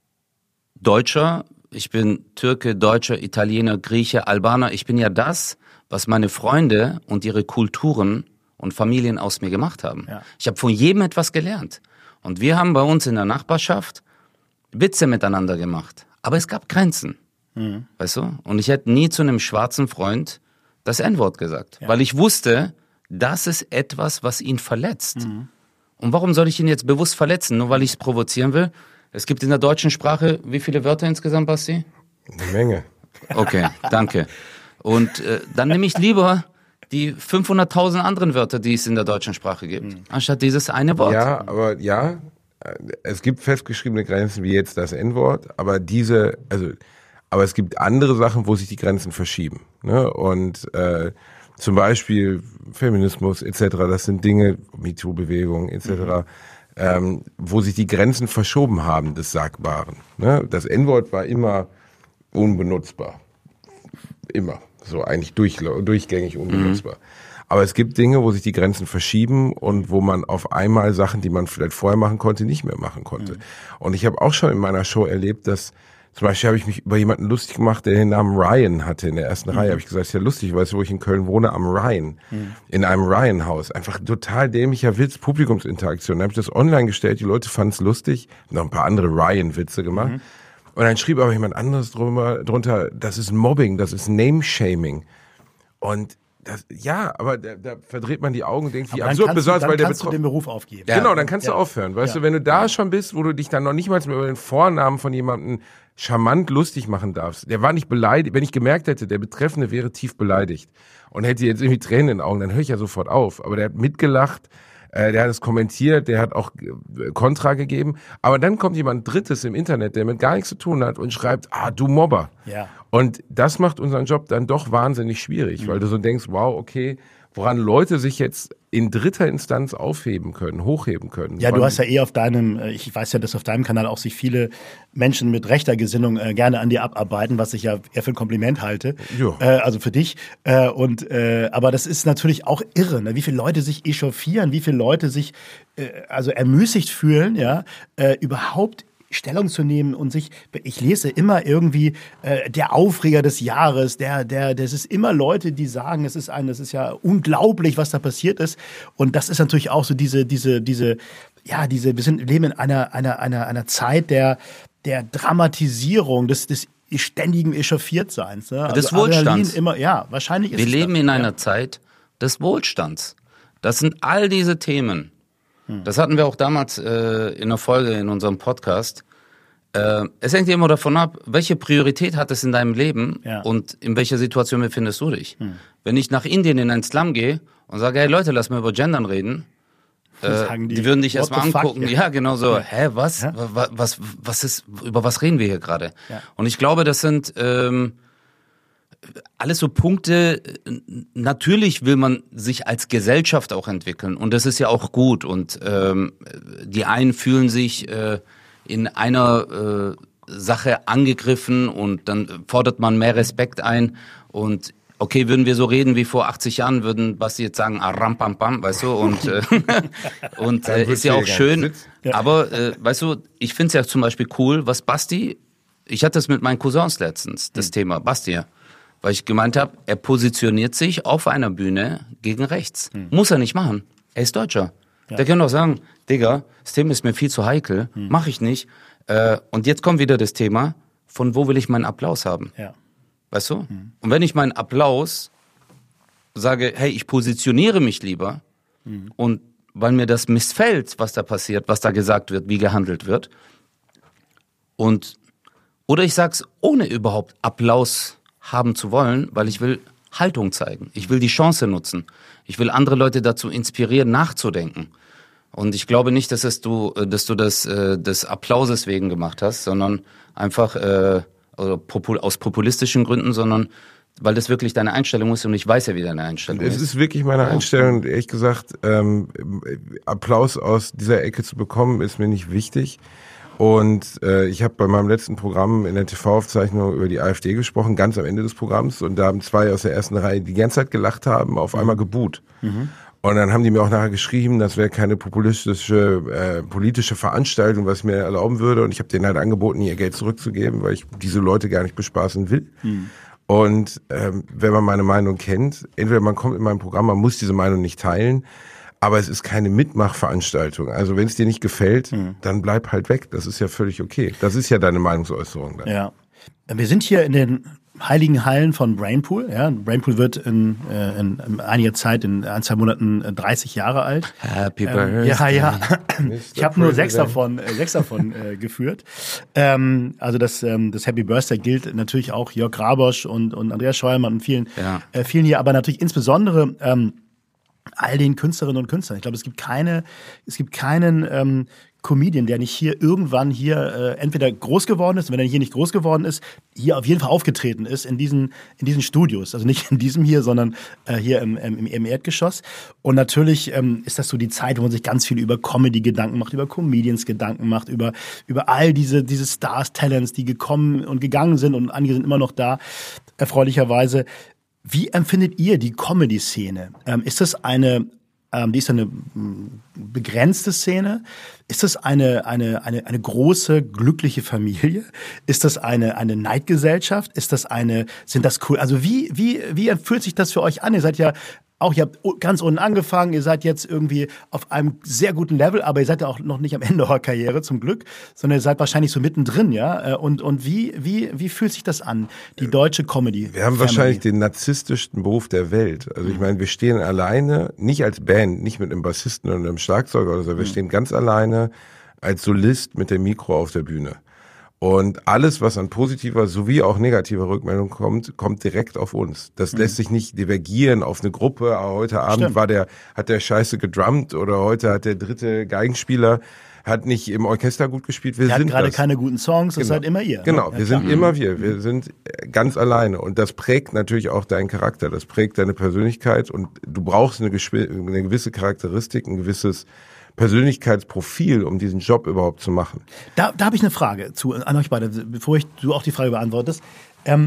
Deutscher, ich bin Türke, Deutscher, Italiener, Grieche, Albaner. Ich bin ja das, was meine Freunde und ihre Kulturen und Familien aus mir gemacht haben. Ja. Ich habe von jedem etwas gelernt. Und wir haben bei uns in der Nachbarschaft Witze miteinander gemacht. Aber es gab Grenzen. Mhm. Weißt du? Und ich hätte nie zu einem schwarzen Freund das En-Wort gesagt. Ja. Weil ich wusste, das ist etwas, was ihn verletzt. Mhm. Und warum soll ich ihn jetzt bewusst verletzen? Nur weil ich es provozieren will? Es gibt in der deutschen Sprache, wie viele Wörter insgesamt, Basti? Eine Menge. Okay, danke. Und äh, dann nehme ich lieber die fünfhunderttausend anderen Wörter, die es in der deutschen Sprache gibt, anstatt dieses eine Wort. Ja, aber ja, es gibt festgeschriebene Grenzen wie jetzt das En-Wort, aber diese, also, aber es gibt andere Sachen, wo sich die Grenzen verschieben. Ne? Und äh, zum Beispiel Feminismus et cetera. Das sind Dinge, MeToo-Bewegung et cetera. Mhm. Ähm, wo sich die Grenzen verschoben haben des Sagbaren. Ne? Das En-Wort war immer unbenutzbar. Immer. So eigentlich durch, durchgängig unbenutzbar. Mhm. Aber es gibt Dinge, wo sich die Grenzen verschieben und wo man auf einmal Sachen, die man vielleicht vorher machen konnte, nicht mehr machen konnte. Mhm. Und ich habe auch schon in meiner Show erlebt, dass zum Beispiel habe ich mich über jemanden lustig gemacht, der den Namen Ryan hatte in der ersten mhm. Reihe. Habe ich gesagt, ist ja lustig, weißt du, wo ich in Köln wohne, am Rhein. Mhm. In einem Ryan-Haus. Einfach total dämlicher Witz, Publikumsinteraktion. Dann habe ich das online gestellt, die Leute fanden es lustig. Noch ein paar andere Ryan-Witze gemacht. Mhm. Und dann schrieb aber jemand anderes drüber, drunter, das ist Mobbing, das ist Name-Shaming. Und das, ja, aber da, da verdreht man die Augen und denkt, wie absurd, kannst besonders du, weil der kannst du den Beruf aufgeben. Ja. Genau, dann kannst ja. du aufhören. Weißt ja. du, wenn du da schon bist, wo du dich dann noch nicht mal über den Vornamen von jemandem charmant lustig machen darfst. Der war nicht beleidigt. Wenn ich gemerkt hätte, der Betreffende wäre tief beleidigt und hätte jetzt irgendwie Tränen in den Augen, dann höre ich ja sofort auf. Aber der hat mitgelacht, äh, der hat es kommentiert, der hat auch äh, Kontra gegeben. Aber dann kommt jemand Drittes im Internet, der mit gar nichts zu tun hat und schreibt, ah, du Mobber. Ja. Und das macht unseren Job dann doch wahnsinnig schwierig, mhm. weil du so denkst, wow, okay, woran Leute sich jetzt in dritter Instanz aufheben können, hochheben können. Ja, du hast ja eh auf deinem, ich weiß ja, dass auf deinem Kanal auch sich viele Menschen mit rechter Gesinnung äh, gerne an dir abarbeiten, was ich ja eher für ein Kompliment halte. Ja. Äh, also für dich. Äh, und äh, aber das ist natürlich auch irre, ne? Wie viele Leute sich echauffieren, wie viele Leute sich äh, also ermüßigt fühlen, ja, äh, überhaupt Stellung zu nehmen und sich, ich lese immer irgendwie äh, der Aufreger des Jahres, der, der, das ist immer Leute, die sagen, es ist ein, das ist ja unglaublich, was da passiert ist. Und das ist natürlich auch so diese, diese, diese, ja, diese, wir sind leben in einer, einer, einer, einer Zeit der, der Dramatisierung, des, des ständigen Echauffiertseins. Ne? Also des Adrenalin Wohlstands. Immer, ja, wahrscheinlich ist wir es leben das. in einer ja. Zeit des Wohlstands. Das sind all diese Themen. Das hatten wir auch damals äh, in einer Folge in unserem Podcast. Äh, es hängt immer davon ab, welche Priorität hat es in deinem Leben ja. und in welcher Situation befindest du dich. Hm. Wenn ich nach Indien in einen Slum gehe und sage, hey Leute, lass mal über Gendern reden, äh, die, die würden dich erstmal angucken. Fuck? Ja, ja, genau so. Ja. Hä, was? Ja? was? Was? Was ist? Über was reden wir hier gerade? Ja. Und ich glaube, das sind ähm, alles so Punkte, natürlich will man sich als Gesellschaft auch entwickeln und das ist ja auch gut und ähm, die einen fühlen sich äh, in einer äh, Sache angegriffen und dann fordert man mehr Respekt ein und okay, würden wir so reden wie vor achtzig Jahren, würden Basti jetzt sagen, ah, ram, pam, pam, weißt du, und, äh, und äh, ist ja auch schön, aber äh, weißt du, ich finde es ja zum Beispiel cool, was Basti, ich hatte es mit meinen Cousins letztens, das mhm. Thema, Basti, weil ich gemeint habe, er positioniert sich auf einer Bühne gegen rechts. Hm. Muss er nicht machen. Er ist Deutscher. Ja. Der kann doch sagen, Digga, das Thema ist mir viel zu heikel, hm. mache ich nicht. Äh, und jetzt kommt wieder das Thema, von wo will ich meinen Applaus haben? Ja. Weißt du? Hm. Und wenn ich meinen Applaus sage, hey, ich positioniere mich lieber hm. und weil mir das missfällt, was da passiert, was da gesagt wird, wie gehandelt wird, und oder ich sag's ohne überhaupt Applaus haben zu wollen, weil ich will Haltung zeigen. Ich will die Chance nutzen. Ich will andere Leute dazu inspirieren, nachzudenken. Und ich glaube nicht, dass es du, dass du das äh, des Applauses wegen gemacht hast, sondern einfach äh, also popul- aus populistischen Gründen, sondern weil das wirklich deine Einstellung ist und ich weiß ja, wie deine Einstellung ist. Es ist wirklich meine Einstellung. Ehrlich gesagt, ähm, Applaus aus dieser Ecke zu bekommen, ist mir nicht wichtig. Und äh, ich habe bei meinem letzten Programm in der T V-Aufzeichnung über die AfD gesprochen, ganz am Ende des Programms. Und da haben zwei aus der ersten Reihe, die die ganze Zeit gelacht haben, auf einmal geboot. Mhm. Und dann haben die mir auch nachher geschrieben, das wäre keine populistische, äh, politische Veranstaltung, was ich mir erlauben würde. Und ich habe denen halt angeboten, ihr Geld zurückzugeben, weil ich diese Leute gar nicht bespaßen will. Mhm. Und ähm, wenn man meine Meinung kennt, entweder man kommt in mein Programm, man muss diese Meinung nicht teilen, aber es ist keine Mitmachveranstaltung. Also wenn es dir nicht gefällt, mhm. dann bleib halt weg. Das ist ja völlig okay. Das ist ja deine Meinungsäußerung dann. Ja. Wir sind hier in den heiligen Hallen von Brainpool. Ja, Brainpool wird in, äh, in, in einiger Zeit, in ein, zwei Monaten dreißig Jahre alt. Happy Birthday. Ähm, ja, ja. Ich habe nur sechs davon, äh, sechs davon äh, geführt. Ähm, also das, ähm, das Happy Birthday gilt natürlich auch Jörg Grabosch und, und Andreas Scheuermann und vielen, ja. äh, vielen hier, aber natürlich insbesondere ähm, all den Künstlerinnen und Künstlern. Ich glaube, es gibt keine, es gibt keinen ähm, Comedian, der nicht hier irgendwann hier äh, entweder groß geworden ist, wenn er hier nicht groß geworden ist, hier auf jeden Fall aufgetreten ist in diesen, in diesen Studios. Also nicht in diesem hier, sondern äh, hier im, im, im Erdgeschoss. Und natürlich ähm, ist das so die Zeit, wo man sich ganz viel über Comedy Gedanken macht, über Comedians Gedanken macht, über, über all diese, diese Stars, Talents, die gekommen und gegangen sind und einige sind immer noch da, erfreulicherweise. Wie empfindet ihr die Comedy-Szene? Ähm, ist das eine Ähm, die ist eine m, begrenzte Szene. Ist das eine, eine, eine, eine große, glückliche Familie? Ist das eine, eine Neidgesellschaft? Ist das eine, sind das cool? Also wie, wie, wie fühlt sich das für euch an? Ihr seid ja auch, ihr habt ganz unten angefangen, ihr seid jetzt irgendwie auf einem sehr guten Level, aber ihr seid ja auch noch nicht am Ende eurer Karriere, zum Glück, sondern ihr seid wahrscheinlich so mittendrin, ja? Und, und wie, wie, wie fühlt sich das an, die deutsche Comedy? Wir haben Family? wahrscheinlich den narzisstischsten Beruf der Welt. Also ich meine, wir stehen alleine, nicht als Band, nicht mit einem Bassisten und einem Schlagzeuger oder so, wir mhm. stehen ganz alleine als Solist mit dem Mikro auf der Bühne. Und alles, was an positiver sowie auch negativer Rückmeldung kommt, kommt direkt auf uns. Das mhm. lässt sich nicht divergieren auf eine Gruppe. Aber heute Abend Stimmt. war der, hat der Scheiße gedrummt oder heute hat der dritte Geigenspieler hat nicht im Orchester gut gespielt. Wir der sind hat gerade das. keine guten Songs, das genau. seid immer ihr. Genau, ne? wir ja, sind immer wir. Wir sind ganz alleine und das prägt natürlich auch deinen Charakter. Das prägt deine Persönlichkeit und du brauchst eine, eine gewisse Charakteristik, ein gewisses Persönlichkeitsprofil, um diesen Job überhaupt zu machen. Da, da habe ich eine Frage zu, an euch beide, bevor ich, du auch die Frage beantwortest. Ähm,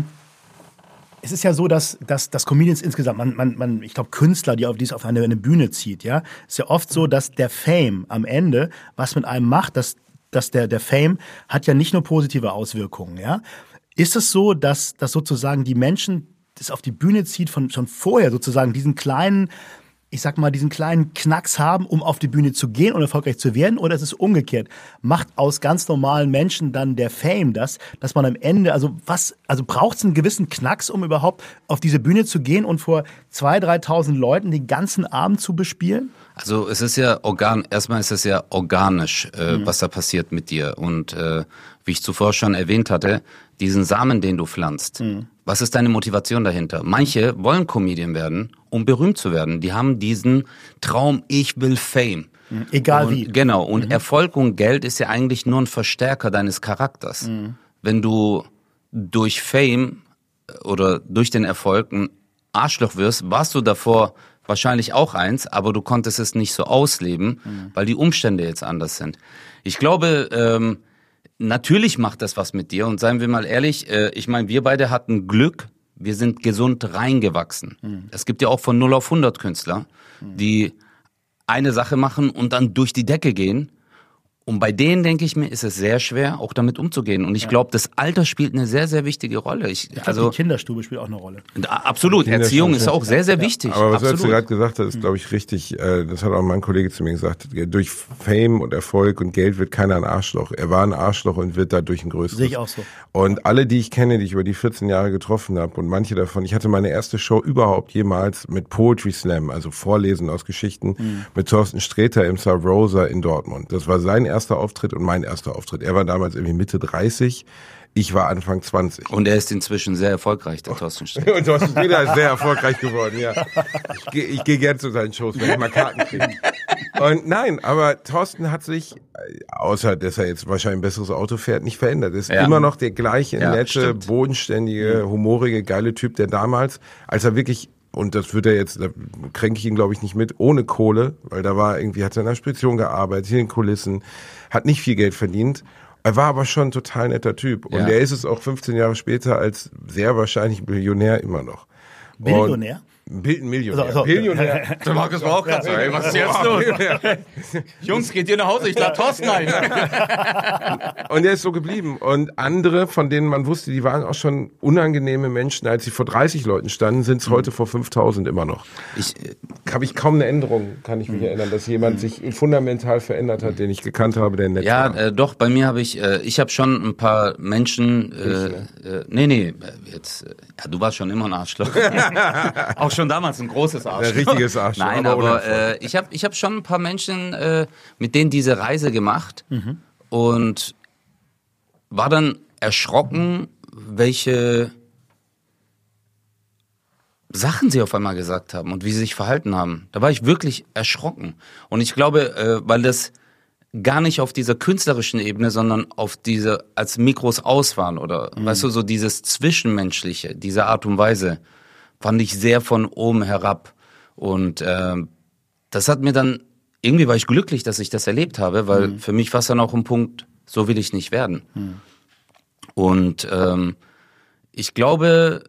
es ist ja so, dass, dass, dass Comedians insgesamt, man, man, man, ich glaube Künstler, die auf, die es auf eine, eine Bühne zieht, ja, ist ja oft so, dass der Fame am Ende, was mit einem macht, dass, dass der, der Fame hat ja nicht nur positive Auswirkungen, ja. Ist es so, dass, dass sozusagen die Menschen das auf die Bühne zieht, von schon vorher sozusagen diesen kleinen, ich sag mal, diesen kleinen Knacks haben, um auf die Bühne zu gehen und erfolgreich zu werden? Oder ist es umgekehrt? Macht aus ganz normalen Menschen dann der Fame das, dass man am Ende, also was, also braucht es einen gewissen Knacks, um überhaupt auf diese Bühne zu gehen und vor zweitausend, dreitausend Leuten den ganzen Abend zu bespielen? Also es ist ja organ, erstmal ist es ja organisch, äh, mhm. was da passiert mit dir. Und äh, wie ich zuvor schon erwähnt hatte, diesen Samen, den du pflanzt. Mhm. Was ist deine Motivation dahinter? Manche wollen Comedian werden, um berühmt zu werden. Die haben diesen Traum, ich will Fame. Mhm. Egal und, wie. Genau. Und mhm. Erfolg und Geld ist ja eigentlich nur ein Verstärker deines Charakters. Mhm. Wenn du durch Fame oder durch den Erfolg ein Arschloch wirst, warst du davor wahrscheinlich auch eins, aber du konntest es nicht so ausleben, mhm. weil die Umstände jetzt anders sind. Ich glaube, ähm, natürlich macht das was mit dir und seien wir mal ehrlich, äh, ich meine, wir beide hatten Glück, wir sind gesund reingewachsen. Mhm. Es gibt ja auch von null auf hundert Künstler, mhm. die eine Sache machen und dann durch die Decke gehen. Und bei denen, denke ich mir, ist es sehr schwer, auch damit umzugehen. Und ich ja. glaube, das Alter spielt eine sehr, sehr wichtige Rolle. Ich, ich glaub, also die Kinderstube spielt auch eine Rolle. Absolut, Erziehung ist auch sehr, sehr wichtig. Aber was absolut. du gerade gesagt hast, ist, glaube ich, richtig. Das hat auch mein Kollege zu mir gesagt. Durch Fame und Erfolg und Geld wird keiner ein Arschloch. Er war ein Arschloch und wird dadurch ein größeres. Sehe ich auch so. Und alle, die ich kenne, die ich über die vierzehn Jahre getroffen habe und manche davon, ich hatte meine erste Show überhaupt jemals mit Poetry Slam, also Vorlesen aus Geschichten, mhm. mit Thorsten Sträter im Sub Rosa in Dortmund. Das war sein erster Auftritt und mein erster Auftritt. Er war damals irgendwie Mitte dreißig, ich war Anfang zwanzig. Und er ist inzwischen sehr erfolgreich, der Thorsten Sträter. Und Thorsten Sträter ist sehr erfolgreich geworden, ja. Ich gehe ich geh gerne zu seinen Shows, wenn ich mal Karten kriege. Und nein, aber Thorsten hat sich, außer dass er jetzt wahrscheinlich ein besseres Auto fährt, nicht verändert. Er ist ja. immer noch der gleiche, ja, nette, stimmt. bodenständige, humorige, geile Typ, der damals, als er wirklich, und das wird er jetzt, da kränke ich ihn glaube ich nicht mit, ohne Kohle, weil da war irgendwie, hat er in der Spedition gearbeitet, hier in den Kulissen, hat nicht viel Geld verdient. Er war aber schon ein total netter Typ. Und ja. er ist es auch fünfzehn Jahre später als sehr wahrscheinlich Millionär immer noch. Millionär? Millionär. Also, also, Billionär. Der Markus war auch gerade so, ey, was ist jetzt los? Jungs, geht ihr nach Hause, ich lade Thorsten ein. Und er ist so geblieben. Und andere, von denen man wusste, die waren auch schon unangenehme Menschen, als sie vor dreißig Leuten standen, sind es mhm. heute vor fünftausend immer noch. Ich äh, habe ich kaum eine Änderung, kann ich mich mhm. erinnern, dass jemand sich fundamental verändert hat, den ich gekannt habe, der nett ja, war. Ja, äh, doch, bei mir habe ich, äh, ich habe schon ein paar Menschen, äh, äh, nee, nee, jetzt, äh, ja, du warst schon immer ein Arschloch. Auch schon damals ein großes Arschloch. Ein richtiges Arschloch. Nein, aber, aber äh, ich habe ich hab schon ein paar Menschen, äh, mit denen diese Reise gemacht mhm. und war dann erschrocken, welche Sachen sie auf einmal gesagt haben und wie sie sich verhalten haben. Da war ich wirklich erschrocken. Und ich glaube, äh, weil das gar nicht auf dieser künstlerischen Ebene, sondern auf diese, als Mikros aus waren oder, mhm. weißt du, so dieses Zwischenmenschliche, diese Art und Weise, fand ich sehr von oben herab. Und äh, das hat mir dann, irgendwie war ich glücklich, dass ich das erlebt habe, weil mhm. für mich war es dann auch ein Punkt, so will ich nicht werden. Mhm. Und ähm, ich glaube,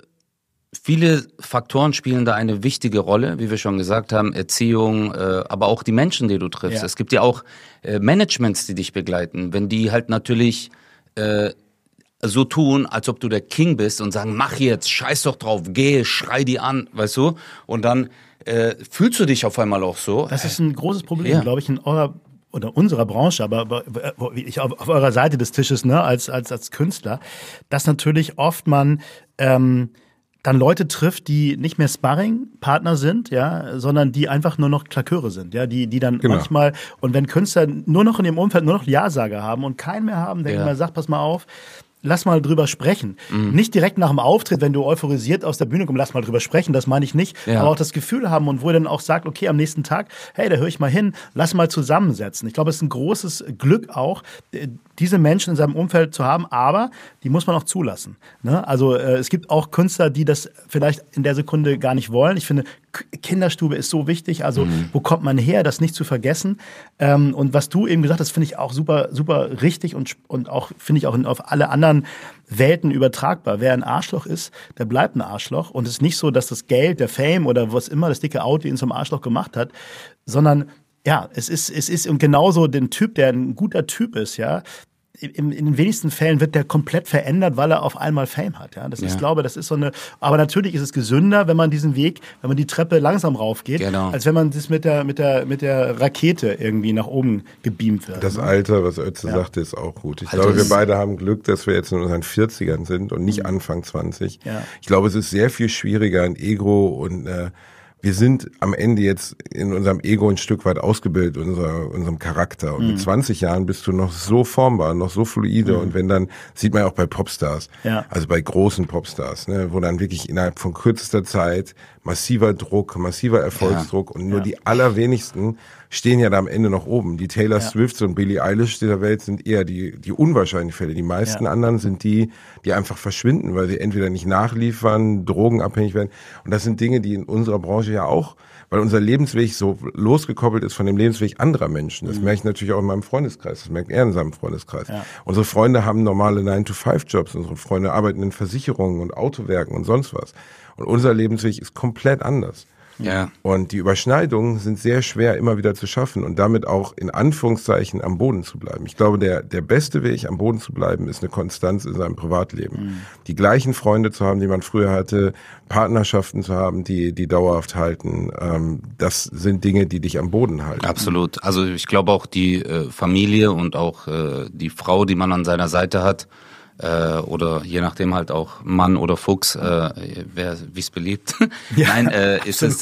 viele Faktoren spielen da eine wichtige Rolle, wie wir schon gesagt haben, Erziehung, äh, aber auch die Menschen, die du triffst. Ja. Es gibt ja auch äh, Managements, die dich begleiten. Wenn die halt natürlich äh, so tun, als ob du der King bist und sagen, mach jetzt, scheiß doch drauf, geh, schrei die an, weißt du? Und dann äh, fühlst du dich auf einmal auch so. Das ist ein großes Problem, ja. glaube ich, in eurer oder unserer Branche, aber, aber ich auf, auf eurer Seite des Tisches, ne, als als als Künstler, dass natürlich oft man ähm, dann Leute trifft, die nicht mehr Sparring-Partner sind, ja, sondern die einfach nur noch Klaköre sind, ja, die die dann genau. manchmal, und wenn Künstler nur noch in ihrem Umfeld nur noch Ja-Sager haben und keinen mehr haben, der ja. immer sagt, pass mal auf, lass mal drüber sprechen. Mhm. Nicht direkt nach dem Auftritt, wenn du euphorisiert aus der Bühne kommst, lass mal drüber sprechen, das meine ich nicht. Ja. Aber auch das Gefühl haben und wo er dann auch sagt, okay, am nächsten Tag, hey, da höre ich mal hin, lass mal zusammensetzen. Ich glaube, es ist ein großes Glück auch, diese Menschen in seinem Umfeld zu haben, aber die muss man auch zulassen. Ne? Also äh, es gibt auch Künstler, die das vielleicht in der Sekunde gar nicht wollen. Ich finde, K- Kinderstube ist so wichtig. Also mhm. wo kommt man her, das nicht zu vergessen? Ähm, und was du eben gesagt hast, finde ich auch super, super richtig und, und auch finde ich auch in, auf alle anderen Welten übertragbar. Wer ein Arschloch ist, der bleibt ein Arschloch. Und es ist nicht so, dass das Geld, der Fame oder was immer, das dicke Auto ihn zum Arschloch gemacht hat, sondern ja, es ist, es ist, und genauso den Typ, der ein guter Typ ist, ja, in, in den wenigsten Fällen wird der komplett verändert, weil er auf einmal Fame hat, ja. Das ist, ja. glaube, das ist so eine, aber natürlich ist es gesünder, wenn man diesen Weg, wenn man die Treppe langsam raufgeht, genau. als wenn man das mit der, mit der, mit der Rakete irgendwie nach oben gebeamt wird. Das Alter, was Ötze ja. sagte, ist auch gut. Ich Alter glaube, wir beide haben Glück, dass wir jetzt in unseren vierzigern sind und nicht mhm. Anfang zwanzig. Ja. Ich glaube, es ist sehr viel schwieriger, ein Ego und, äh, wir sind am Ende jetzt in unserem Ego ein Stück weit ausgebildet, unser, unserem Charakter. Und mhm. mit zwanzig Jahren bist du noch so formbar, noch so fluide. Mhm. Und wenn dann, sieht man ja auch bei Popstars, ja. also bei großen Popstars, ne, wo dann wirklich innerhalb von kürzester Zeit massiver Druck, massiver Erfolgsdruck ja. und nur ja. die allerwenigsten stehen ja da am Ende noch oben. Die Taylor ja. Swifts und Billie Eilish dieser Welt sind eher die, die unwahrscheinlichen Fälle. Die meisten ja. anderen sind die, die einfach verschwinden, weil sie entweder nicht nachliefern, drogenabhängig werden. Und das sind Dinge, die in unserer Branche ja auch, weil unser Lebensweg so losgekoppelt ist von dem Lebensweg anderer Menschen. Das mhm. merke ich natürlich auch in meinem Freundeskreis. Das merkt er in seinem Freundeskreis. Ja. Unsere Freunde haben normale nine to five Jobs. Unsere Freunde arbeiten in Versicherungen und Autowerken und sonst was. Und unser Lebensweg ist komplett anders. Ja. Und die Überschneidungen sind sehr schwer immer wieder zu schaffen und damit auch in Anführungszeichen am Boden zu bleiben. Ich glaube, der der beste Weg, am Boden zu bleiben, ist eine Konstanz in seinem Privatleben. Mhm. Die gleichen Freunde zu haben, die man früher hatte, Partnerschaften zu haben, die die dauerhaft halten, ähm, das sind Dinge, die dich am Boden halten. Absolut. Also ich glaube auch die äh, Familie und auch äh, die Frau, die man an seiner Seite hat, Äh, oder je nachdem halt auch Mann oder Fuchs, äh, wer wie es beliebt. Ja, Nein, äh, ist es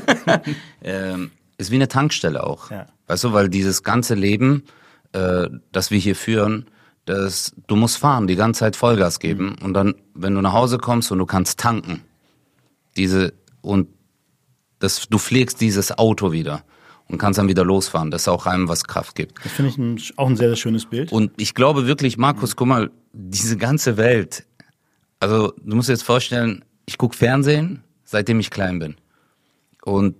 äh, ist wie eine Tankstelle auch. Ja. Weißt du, weil dieses ganze Leben, äh, das wir hier führen, das du musst fahren, die ganze Zeit Vollgas geben mhm. und dann, wenn du nach Hause kommst und du kannst tanken, diese und das du pflegst dieses Auto wieder. Und kannst dann wieder losfahren, dass auch einem was Kraft gibt. Das finde ich ein, auch ein sehr, sehr schönes Bild. Und ich glaube wirklich, Markus, guck mal, diese ganze Welt, also du musst dir jetzt vorstellen, ich gucke Fernsehen, seitdem ich klein bin. Und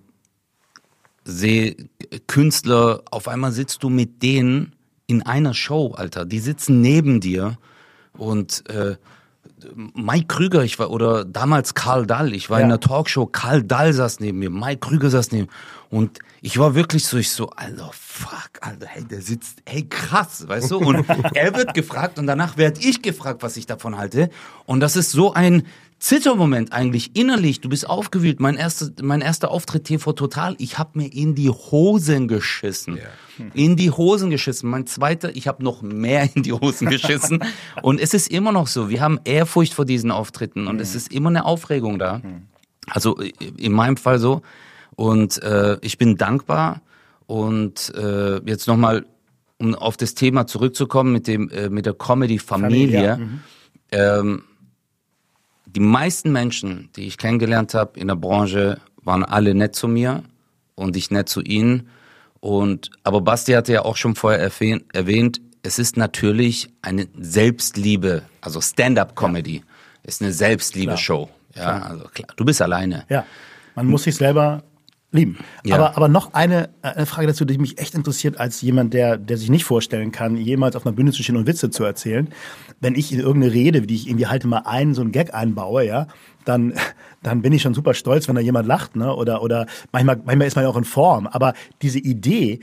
sehe Künstler, auf einmal sitzt du mit denen in einer Show, Alter. Die sitzen neben dir und äh, Mike Krüger, ich war, oder damals Karl Dall, ich war ja. in der Talkshow, Karl Dall saß neben mir, Mike Krüger saß neben mir und ich war wirklich so, ich so, Alter, fuck, Alter, hey, der sitzt, hey, krass, weißt du, und er wird gefragt und danach werde ich gefragt, was ich davon halte und das ist so ein Zittermoment eigentlich innerlich, du bist aufgewühlt, mein erster, mein erster Auftritt T V Total, ich habe mir in die Hosen geschissen, ja. hm. in die Hosen geschissen, mein zweiter, ich habe noch mehr in die Hosen geschissen und es ist immer noch so, wir haben Ehrfurcht vor diesen Auftritten und hm. es ist immer eine Aufregung da, hm. also in meinem Fall so und äh, ich bin dankbar und äh, jetzt nochmal, um auf das Thema zurückzukommen mit dem äh, mit der Comedy-Familie, ja. mhm. ähm, die meisten Menschen, die ich kennengelernt habe in der Branche, waren alle nett zu mir und ich nett zu ihnen. Und aber Basti hatte ja auch schon vorher erwähnt, erwähnt es ist natürlich eine Selbstliebe, also Stand-up-Comedy ja. ist eine Selbstliebe-Show. Ja, klar. Also klar, du bist alleine. Ja, man muss sich selber lieben. Ja. Aber, aber noch eine, eine Frage dazu, die mich echt interessiert, als jemand, der, der sich nicht vorstellen kann, jemals auf einer Bühne zu stehen und Witze zu erzählen. Wenn ich in irgendeine Rede, die ich irgendwie halte, mal einen, so einen Gag einbaue, ja, dann, dann bin ich schon super stolz, wenn da jemand lacht, ne, oder, oder manchmal, manchmal ist man ja auch in Form. Aber diese Idee,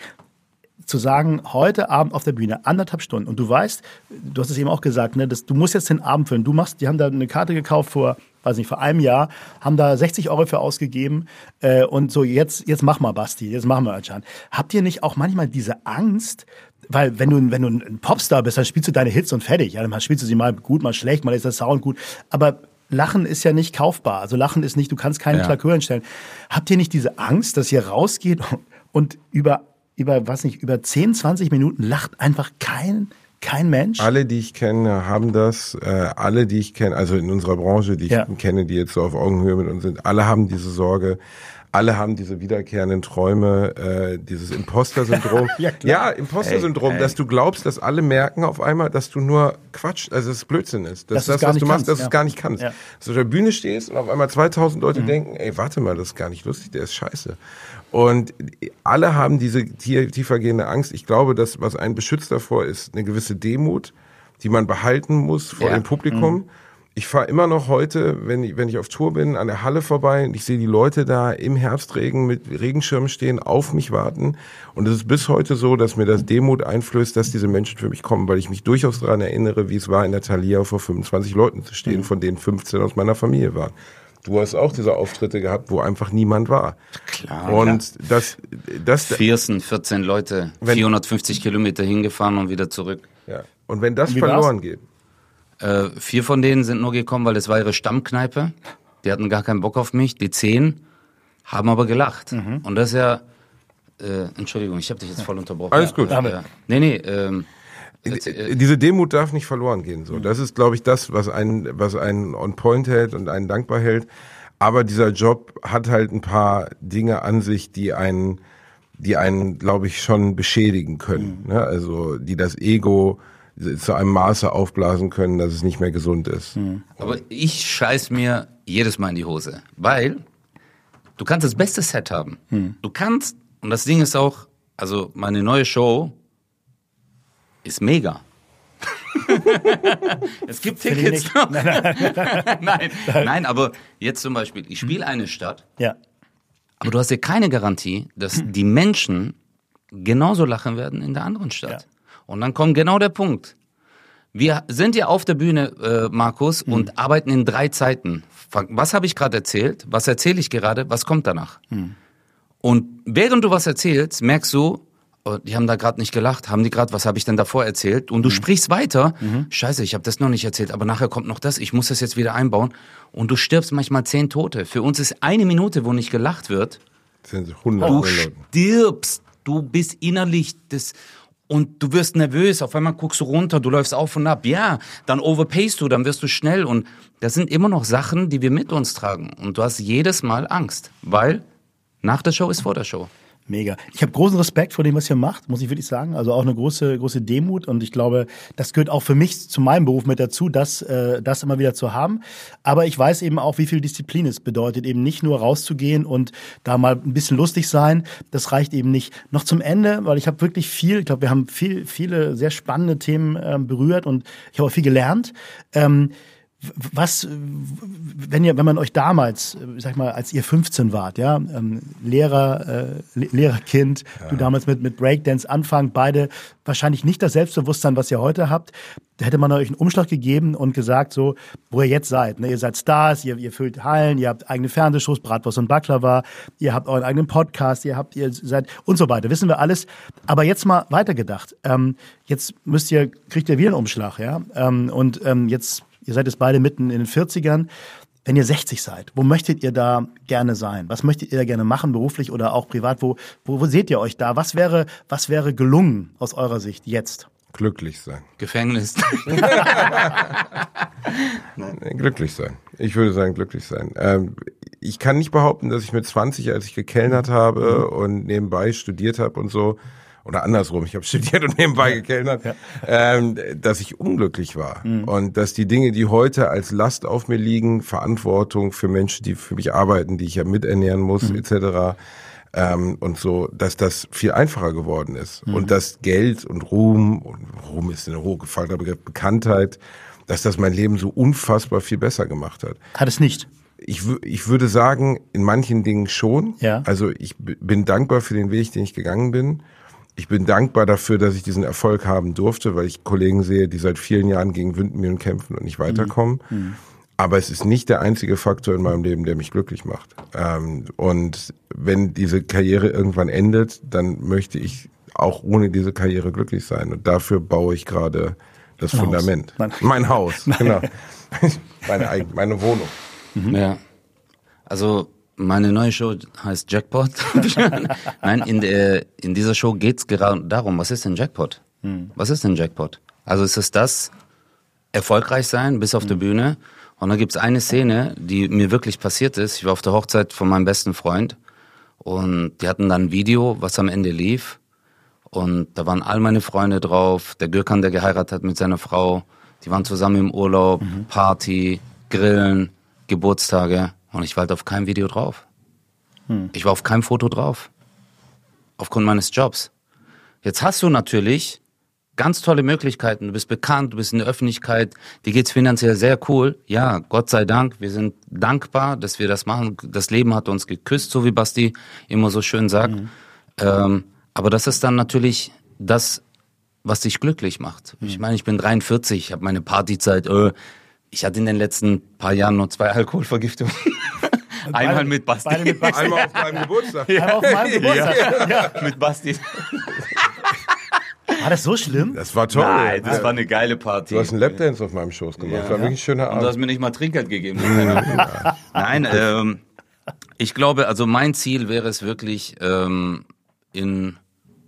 zu sagen, heute Abend auf der Bühne, anderthalb Stunden. Und du weißt, du hast es eben auch gesagt, ne, dass, du musst jetzt den Abend füllen. Du machst, die haben da eine Karte gekauft vor, weiß nicht, vor einem Jahr, haben da sechzig Euro für ausgegeben. Äh, und so, jetzt, jetzt mach mal, Basti, jetzt machen wir anscheinend. Habt ihr nicht auch manchmal diese Angst, weil wenn du, wenn du ein Popstar bist, dann spielst du deine Hits und fertig. Ja, dann spielst du sie mal gut, mal schlecht, mal ist der Sound gut. Aber Lachen ist ja nicht kaufbar. Also Lachen ist nicht, du kannst keinen ja. Klakör hinstellen. Habt ihr nicht diese Angst, dass ihr rausgeht und über über, was nicht, über zehn, zwanzig Minuten lacht einfach kein, kein Mensch? Alle, die ich kenne, haben das. Äh, alle, die ich kenne, also in unserer Branche, die ich ja. kenne, die jetzt so auf Augenhöhe mit uns sind, alle haben diese Sorge. Alle haben diese wiederkehrenden Träume, äh, dieses Imposter-Syndrom. ja, ja, Imposter-Syndrom, ey, ey. Dass du glaubst, dass alle merken auf einmal, dass du nur Quatsch, also dass es Blödsinn ist. Dass das, das was du machst, kannst, dass ja. du es gar nicht kannst. Ja. Dass du auf der Bühne stehst und auf einmal zweitausend Leute mhm. denken, ey, warte mal, das ist gar nicht lustig, der ist scheiße. Und alle haben diese tiefergehende Angst. Ich glaube, dass was einen beschützt davor ist, eine gewisse Demut, die man behalten muss vor ja. dem Publikum. Mhm. Ich fahre immer noch heute, wenn ich, wenn ich auf Tour bin, an der Halle vorbei und ich sehe die Leute da im Herbstregen mit Regenschirmen stehen, auf mich warten. Und es ist bis heute so, dass mir das Demut einflößt, dass diese Menschen für mich kommen, weil ich mich durchaus daran erinnere, wie es war, in der Thalia vor fünfundzwanzig Leuten zu stehen, mhm. von denen fünfzehn aus meiner Familie waren. Du hast auch diese Auftritte gehabt, wo einfach niemand war. Klar. Und klar. das, das, vierzehn, vierzehn Leute, wenn, vierhundertfünfzig Kilometer hingefahren und wieder zurück. Ja. Und wenn das verloren geht. Äh, vier von denen sind nur gekommen, weil das war ihre Stammkneipe. Die hatten gar keinen Bock auf mich. Die zehn haben aber gelacht. Mhm. Und das ist ja, äh, Entschuldigung, ich habe dich jetzt voll unterbrochen. Alles gut. Ja, äh, nee, nee, ähm, diese Demut darf nicht verloren gehen. So, das ist, glaube ich, das, was einen, was einen on point hält und einen dankbar hält. Aber dieser Job hat halt ein paar Dinge an sich, die einen, die einen, glaube ich, schon beschädigen können. Mhm. Ne? Also, die das Ego zu einem Maße aufblasen können, dass es nicht mehr gesund ist. Mhm. Aber ich scheiß mir jedes Mal in die Hose, weil du kannst das beste Set haben. Mhm. Du kannst, und das Ding ist auch, also meine neue Show ist mega. Es gibt Tickets. Nein, nein. nein, nein, aber jetzt zum Beispiel, ich spiele eine Stadt, ja. aber du hast ja keine Garantie, dass die Menschen genauso lachen werden in der anderen Stadt. Ja. Und dann kommt genau der Punkt. Wir sind ja auf der Bühne, äh, Markus, mhm. und arbeiten in drei Zeiten. Was habe ich gerade erzählt? Was erzähle ich gerade? Was kommt danach? Mhm. Und während du was erzählst, merkst du, oh, die haben da gerade nicht gelacht. Haben die gerade, was habe ich denn davor erzählt? Und du mhm. sprichst weiter. Mhm. Scheiße, ich habe das noch nicht erzählt, aber nachher kommt noch das. Ich muss das jetzt wieder einbauen. Und du stirbst manchmal zehn Tote. Für uns ist eine Minute, wo nicht gelacht wird. Das sind hundert du stirbst. Du bist innerlich das... Und du wirst nervös, auf einmal guckst du runter, du läufst auf und ab. Ja, dann overpayst du, dann wirst du schnell. Und das sind immer noch Sachen, die wir mit uns tragen. Und du hast jedes Mal Angst, weil nach der Show ist vor der Show. Mega. Ich habe großen Respekt vor dem, was ihr macht, muss ich wirklich sagen. Also auch eine große, große Demut. Und ich glaube, das gehört auch für mich zu meinem Beruf mit dazu, das, äh, das immer wieder zu haben. Aber ich weiß eben auch, wie viel Disziplin es bedeutet, eben nicht nur rauszugehen und da mal ein bisschen lustig sein. Das reicht eben nicht. Noch zum Ende, weil ich habe wirklich viel, ich glaube, wir haben viel, viele sehr spannende Themen äh, berührt und ich habe auch viel gelernt. Ähm, Was, wenn ihr, wenn man euch damals, sag ich mal, als ihr fünfzehn wart, ja, ähm, Lehrer, äh, Lehrerkind, ja. du damals mit, mit Breakdance anfangen, beide wahrscheinlich nicht das Selbstbewusstsein, was ihr heute habt, da hätte man euch einen Umschlag gegeben und gesagt, so, wo ihr jetzt seid, ne, ihr seid Stars, ihr, ihr füllt Hallen, ihr habt eigene Fernsehshows, Bratwurst und Baklava, ihr habt euren eigenen Podcast, ihr habt, ihr seid, und so weiter, wissen wir alles. Aber jetzt mal weitergedacht, ähm, jetzt müsst ihr, kriegt ihr wieder einen Umschlag, ja, ähm, und ähm, jetzt, ihr seid jetzt beide mitten in den vierzigern. Wenn ihr sechzig seid, wo möchtet ihr da gerne sein? Was möchtet ihr da gerne machen, beruflich oder auch privat? Wo, wo, wo seht ihr euch da? Was wäre, was wäre gelungen aus eurer Sicht jetzt? Glücklich sein. Gefängnis. Nein. Glücklich sein. Ich würde sagen, glücklich sein. Ähm, ich kann nicht behaupten, dass ich mit zwanzig, als ich gekellnert habe und nebenbei studiert habe und so, oder andersrum, ich habe studiert und nebenbei gekellnert, ja. ähm, dass ich unglücklich war. Mhm. Und dass die Dinge, die heute als Last auf mir liegen, Verantwortung für Menschen, die für mich arbeiten, die ich ja miternähren muss, mhm. et cetera, ähm, und so, dass das viel einfacher geworden ist. Mhm. Und dass Geld und Ruhm, und Ruhm ist eine hochgefallener Begriff, Bekanntheit, dass das mein Leben so unfassbar viel besser gemacht hat. Hat es nicht? Ich, w- ich würde sagen, in manchen Dingen schon. Ja. Also ich b- bin dankbar für den Weg, den ich gegangen bin. Ich bin dankbar dafür, dass ich diesen Erfolg haben durfte, weil ich Kollegen sehe, die seit vielen Jahren gegen Windmühlen kämpfen und nicht weiterkommen. Mhm. Aber es ist nicht der einzige Faktor in meinem Leben, der mich glücklich macht. Ähm, und wenn diese Karriere irgendwann endet, dann möchte ich auch ohne diese Karriere glücklich sein. Und dafür baue ich gerade das mein Fundament. Haus. Mein Haus, genau. meine, eigene, meine Wohnung. Mhm. Ja. Also meine neue Show heißt Jackpot. Nein, in, der, in dieser Show geht's gerade darum, was ist denn Jackpot? Mhm. Was ist denn Jackpot? Also es ist das erfolgreich sein bis auf mhm. der Bühne. Und dann gibt's eine Szene, die mir wirklich passiert ist. Ich war auf der Hochzeit von meinem besten Freund und die hatten dann ein Video, was am Ende lief. Und da waren all meine Freunde drauf. Der Gürkan, der geheiratet hat mit seiner Frau. Die waren zusammen im Urlaub, mhm. Party, Grillen, Geburtstage. Und ich war halt auf keinem Video drauf. Hm. Ich war auf keinem Foto drauf. Aufgrund meines Jobs. Jetzt hast du natürlich ganz tolle Möglichkeiten. Du bist bekannt, du bist in der Öffentlichkeit. Dir geht's finanziell sehr cool. Ja, Gott sei Dank. Wir sind dankbar, dass wir das machen. Das Leben hat uns geküsst, so wie Basti immer so schön sagt. Mhm. Ähm, aber das ist dann natürlich das, was dich glücklich macht. Mhm. Ich meine, ich bin dreiundvierzig, ich habe meine Partyzeit. Äh, ich hatte in den letzten paar Jahren nur zwei Alkoholvergiftungen. Einmal beide, mit Basti. Mit Basti. Einmal auf meinem Geburtstag. Ja. Einmal auf meinem Geburtstag. Ja. Ja. Mit Basti. War das so schlimm? Das war toll. Nein, das ja. war eine geile Party. Du hast einen Lapdance auf meinem Schoß gemacht. Ja. Das war wirklich ein schöner Abend. Und du hast mir nicht mal Trinkgeld gegeben. Ja. Nein, ähm, ich glaube, also mein Ziel wäre es wirklich, ähm, in,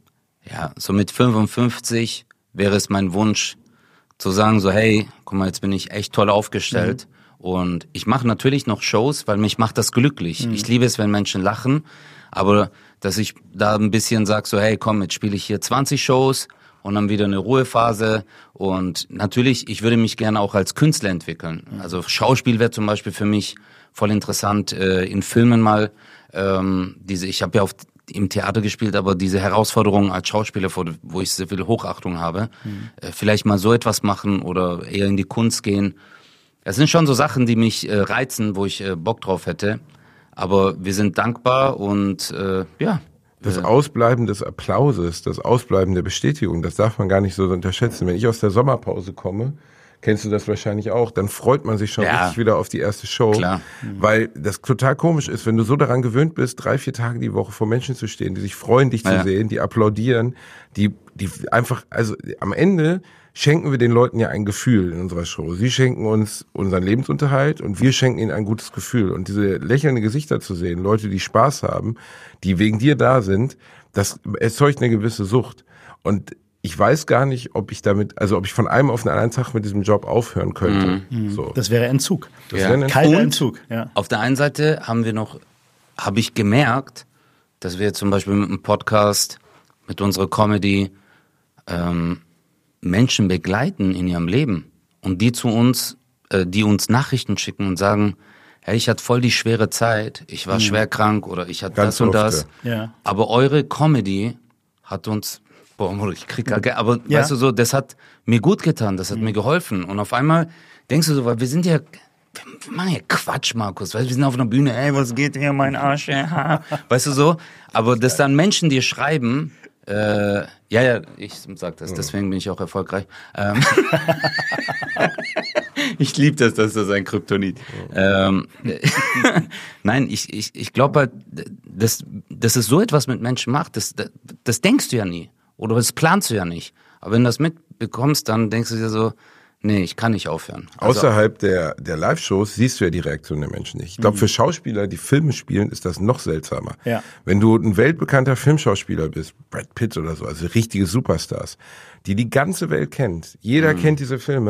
ja, so mit fünfundfünfzig wäre es mein Wunsch, zu sagen so, hey, guck mal, jetzt bin ich echt toll aufgestellt. Mhm. Und ich mache natürlich noch Shows, weil mich macht das glücklich. Mhm. Ich liebe es, wenn Menschen lachen, aber dass ich da ein bisschen sage so, hey, komm, jetzt spiele ich hier zwanzig Shows und dann wieder eine Ruhephase. Und natürlich, ich würde mich gerne auch als Künstler entwickeln. Mhm. Also Schauspiel wäre zum Beispiel für mich voll interessant, äh, in Filmen mal ähm, diese, ich habe ja auf im Theater gespielt, aber diese Herausforderung als Schauspieler, wo ich sehr viel Hochachtung habe, mhm. äh, vielleicht mal so etwas machen oder eher in die Kunst gehen. Das sind schon so Sachen, die mich äh, reizen, wo ich äh, Bock drauf hätte. Aber wir sind dankbar und äh, ja. Das Ausbleiben des Applauses, das Ausbleiben der Bestätigung, das darf man gar nicht so unterschätzen. Wenn ich aus der Sommerpause komme, kennst du das wahrscheinlich auch, dann freut man sich schon ja. richtig wieder auf die erste Show. Klar. Weil das total komisch ist, wenn du so daran gewöhnt bist, drei, vier Tage die Woche vor Menschen zu stehen, die sich freuen, dich ja. zu sehen, die applaudieren, die, die einfach, also am Ende schenken wir den Leuten ja ein Gefühl in unserer Show. Sie schenken uns unseren Lebensunterhalt und wir schenken ihnen ein gutes Gefühl. Und diese lächelnden Gesichter zu sehen, Leute, die Spaß haben, die wegen dir da sind, das erzeugt eine gewisse Sucht. Und ich weiß gar nicht, ob ich damit, also ob ich von einem auf den anderen Tag mit diesem Job aufhören könnte. Mhm. So. Das wäre Entzug. Das ja. wäre ein Entzug. Kalter Entzug. Ja. Auf der einen Seite haben wir noch, habe ich gemerkt, dass wir zum Beispiel mit einem Podcast, mit unserer Comedy, ähm, Menschen begleiten in ihrem Leben und die zu uns, äh, die uns Nachrichten schicken und sagen, hey, ich hatte voll die schwere Zeit, ich war mhm. schwer krank oder ich hatte Ganz das und oft, das. Ja. Aber eure Comedy hat uns, boah, ich krieg gar keine, aber ja. weißt du so, das hat mir gut getan, das hat mhm. mir geholfen. Und auf einmal denkst du so, weil wir sind ja, wir machen ja Quatsch, Markus, weißt du, wir sind auf einer Bühne, hey, was geht hier, mein Arsch, ja. Weißt du so, aber dass dann Menschen dir schreiben, Äh, ja, ja, ich sag das, deswegen bin ich auch erfolgreich. Ähm, ich liebe das, das ist ein Kryptonit. Ähm, Nein, ich, ich, ich glaube halt, dass, dass es so etwas mit Menschen macht, das, das, das denkst du ja nie. Oder das planst du ja nicht. Aber wenn du das mitbekommst, dann denkst du dir so, nee, ich kann nicht aufhören. Also, außerhalb der, der Live-Shows siehst du ja die Reaktion der Menschen nicht. Ich glaube, mhm. für Schauspieler, die Filme spielen, ist das noch seltsamer. Ja. Wenn du ein weltbekannter Filmschauspieler bist, Brad Pitt oder so, also richtige Superstars, die die ganze Welt kennt, jeder mhm. kennt diese Filme,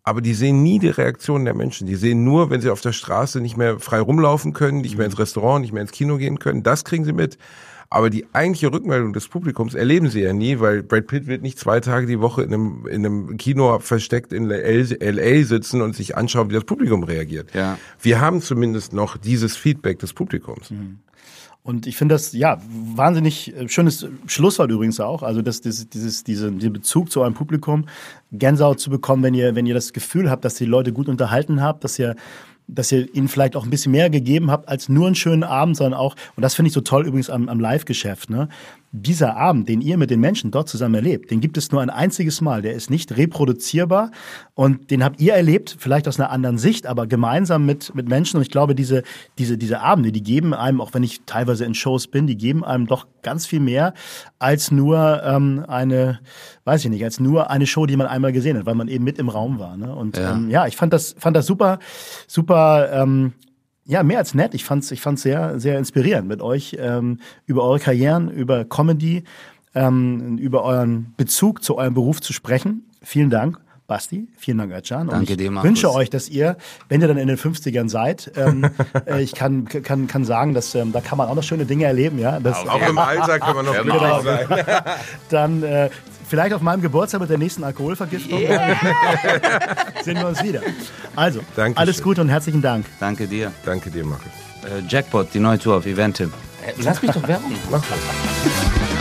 aber die sehen nie die Reaktionen der Menschen. Die sehen nur, wenn sie auf der Straße nicht mehr frei rumlaufen können, nicht mehr ins Restaurant, nicht mehr ins Kino gehen können. Das kriegen sie mit. Aber die eigentliche Rückmeldung des Publikums erleben sie ja nie, weil Brad Pitt wird nicht zwei Tage die Woche in einem, in einem Kino versteckt in L A sitzen und sich anschauen, wie das Publikum reagiert. Ja. Wir haben zumindest noch dieses Feedback des Publikums. Mhm. Und ich finde das, ja, wahnsinnig schönes Schlusswort übrigens auch. Also das, das, dieses, diese, diesen Bezug zu eurem Publikum, Gänsehaut zu bekommen, wenn ihr, wenn ihr das Gefühl habt, dass die Leute gut unterhalten habt, dass ihr dass ihr ihnen vielleicht auch ein bisschen mehr gegeben habt als nur einen schönen Abend, sondern auch, und das finde ich so toll übrigens am, am Live-Geschäft, ne? Dieser Abend, den ihr mit den Menschen dort zusammen erlebt, den gibt es nur ein einziges Mal. Der ist nicht reproduzierbar und den habt ihr erlebt, vielleicht aus einer anderen Sicht, aber gemeinsam mit mit Menschen. Und ich glaube, diese diese diese Abende, die geben einem, auch wenn ich teilweise in Shows bin, die geben einem doch ganz viel mehr als nur ähm, eine, weiß ich nicht, als nur eine Show, die man einmal gesehen hat, weil man eben mit im Raum war. Ne? Und ja, ähm, ja ich fand das fand das super, super. Ähm, Ja, mehr als nett. Ich fand's, ich fand's sehr, sehr inspirierend mit euch ähm, über eure Karrieren, über Comedy, ähm, über euren Bezug zu eurem Beruf zu sprechen. Vielen Dank, Basti. Vielen Dank, Özcan. Und Danke ich dir, Markus. wünsche euch, dass ihr, wenn ihr dann in den fünfzigern seid, ähm, äh, ich kann, kann, kann sagen, dass ähm, da kann man auch noch schöne Dinge erleben. Ja, das, Auch im Alter kann man noch Ja, glücklich genau. sein. Dann äh, vielleicht auf meinem Geburtstag mit der nächsten Alkoholvergiftung. Yeah. Sehen wir uns wieder. Also, Dankeschön. alles Gute und herzlichen Dank. Danke dir. Danke dir, Markus. Äh, Jackpot, die neue Tour auf Eventim. Lass mich doch Werbung machen. Mach das.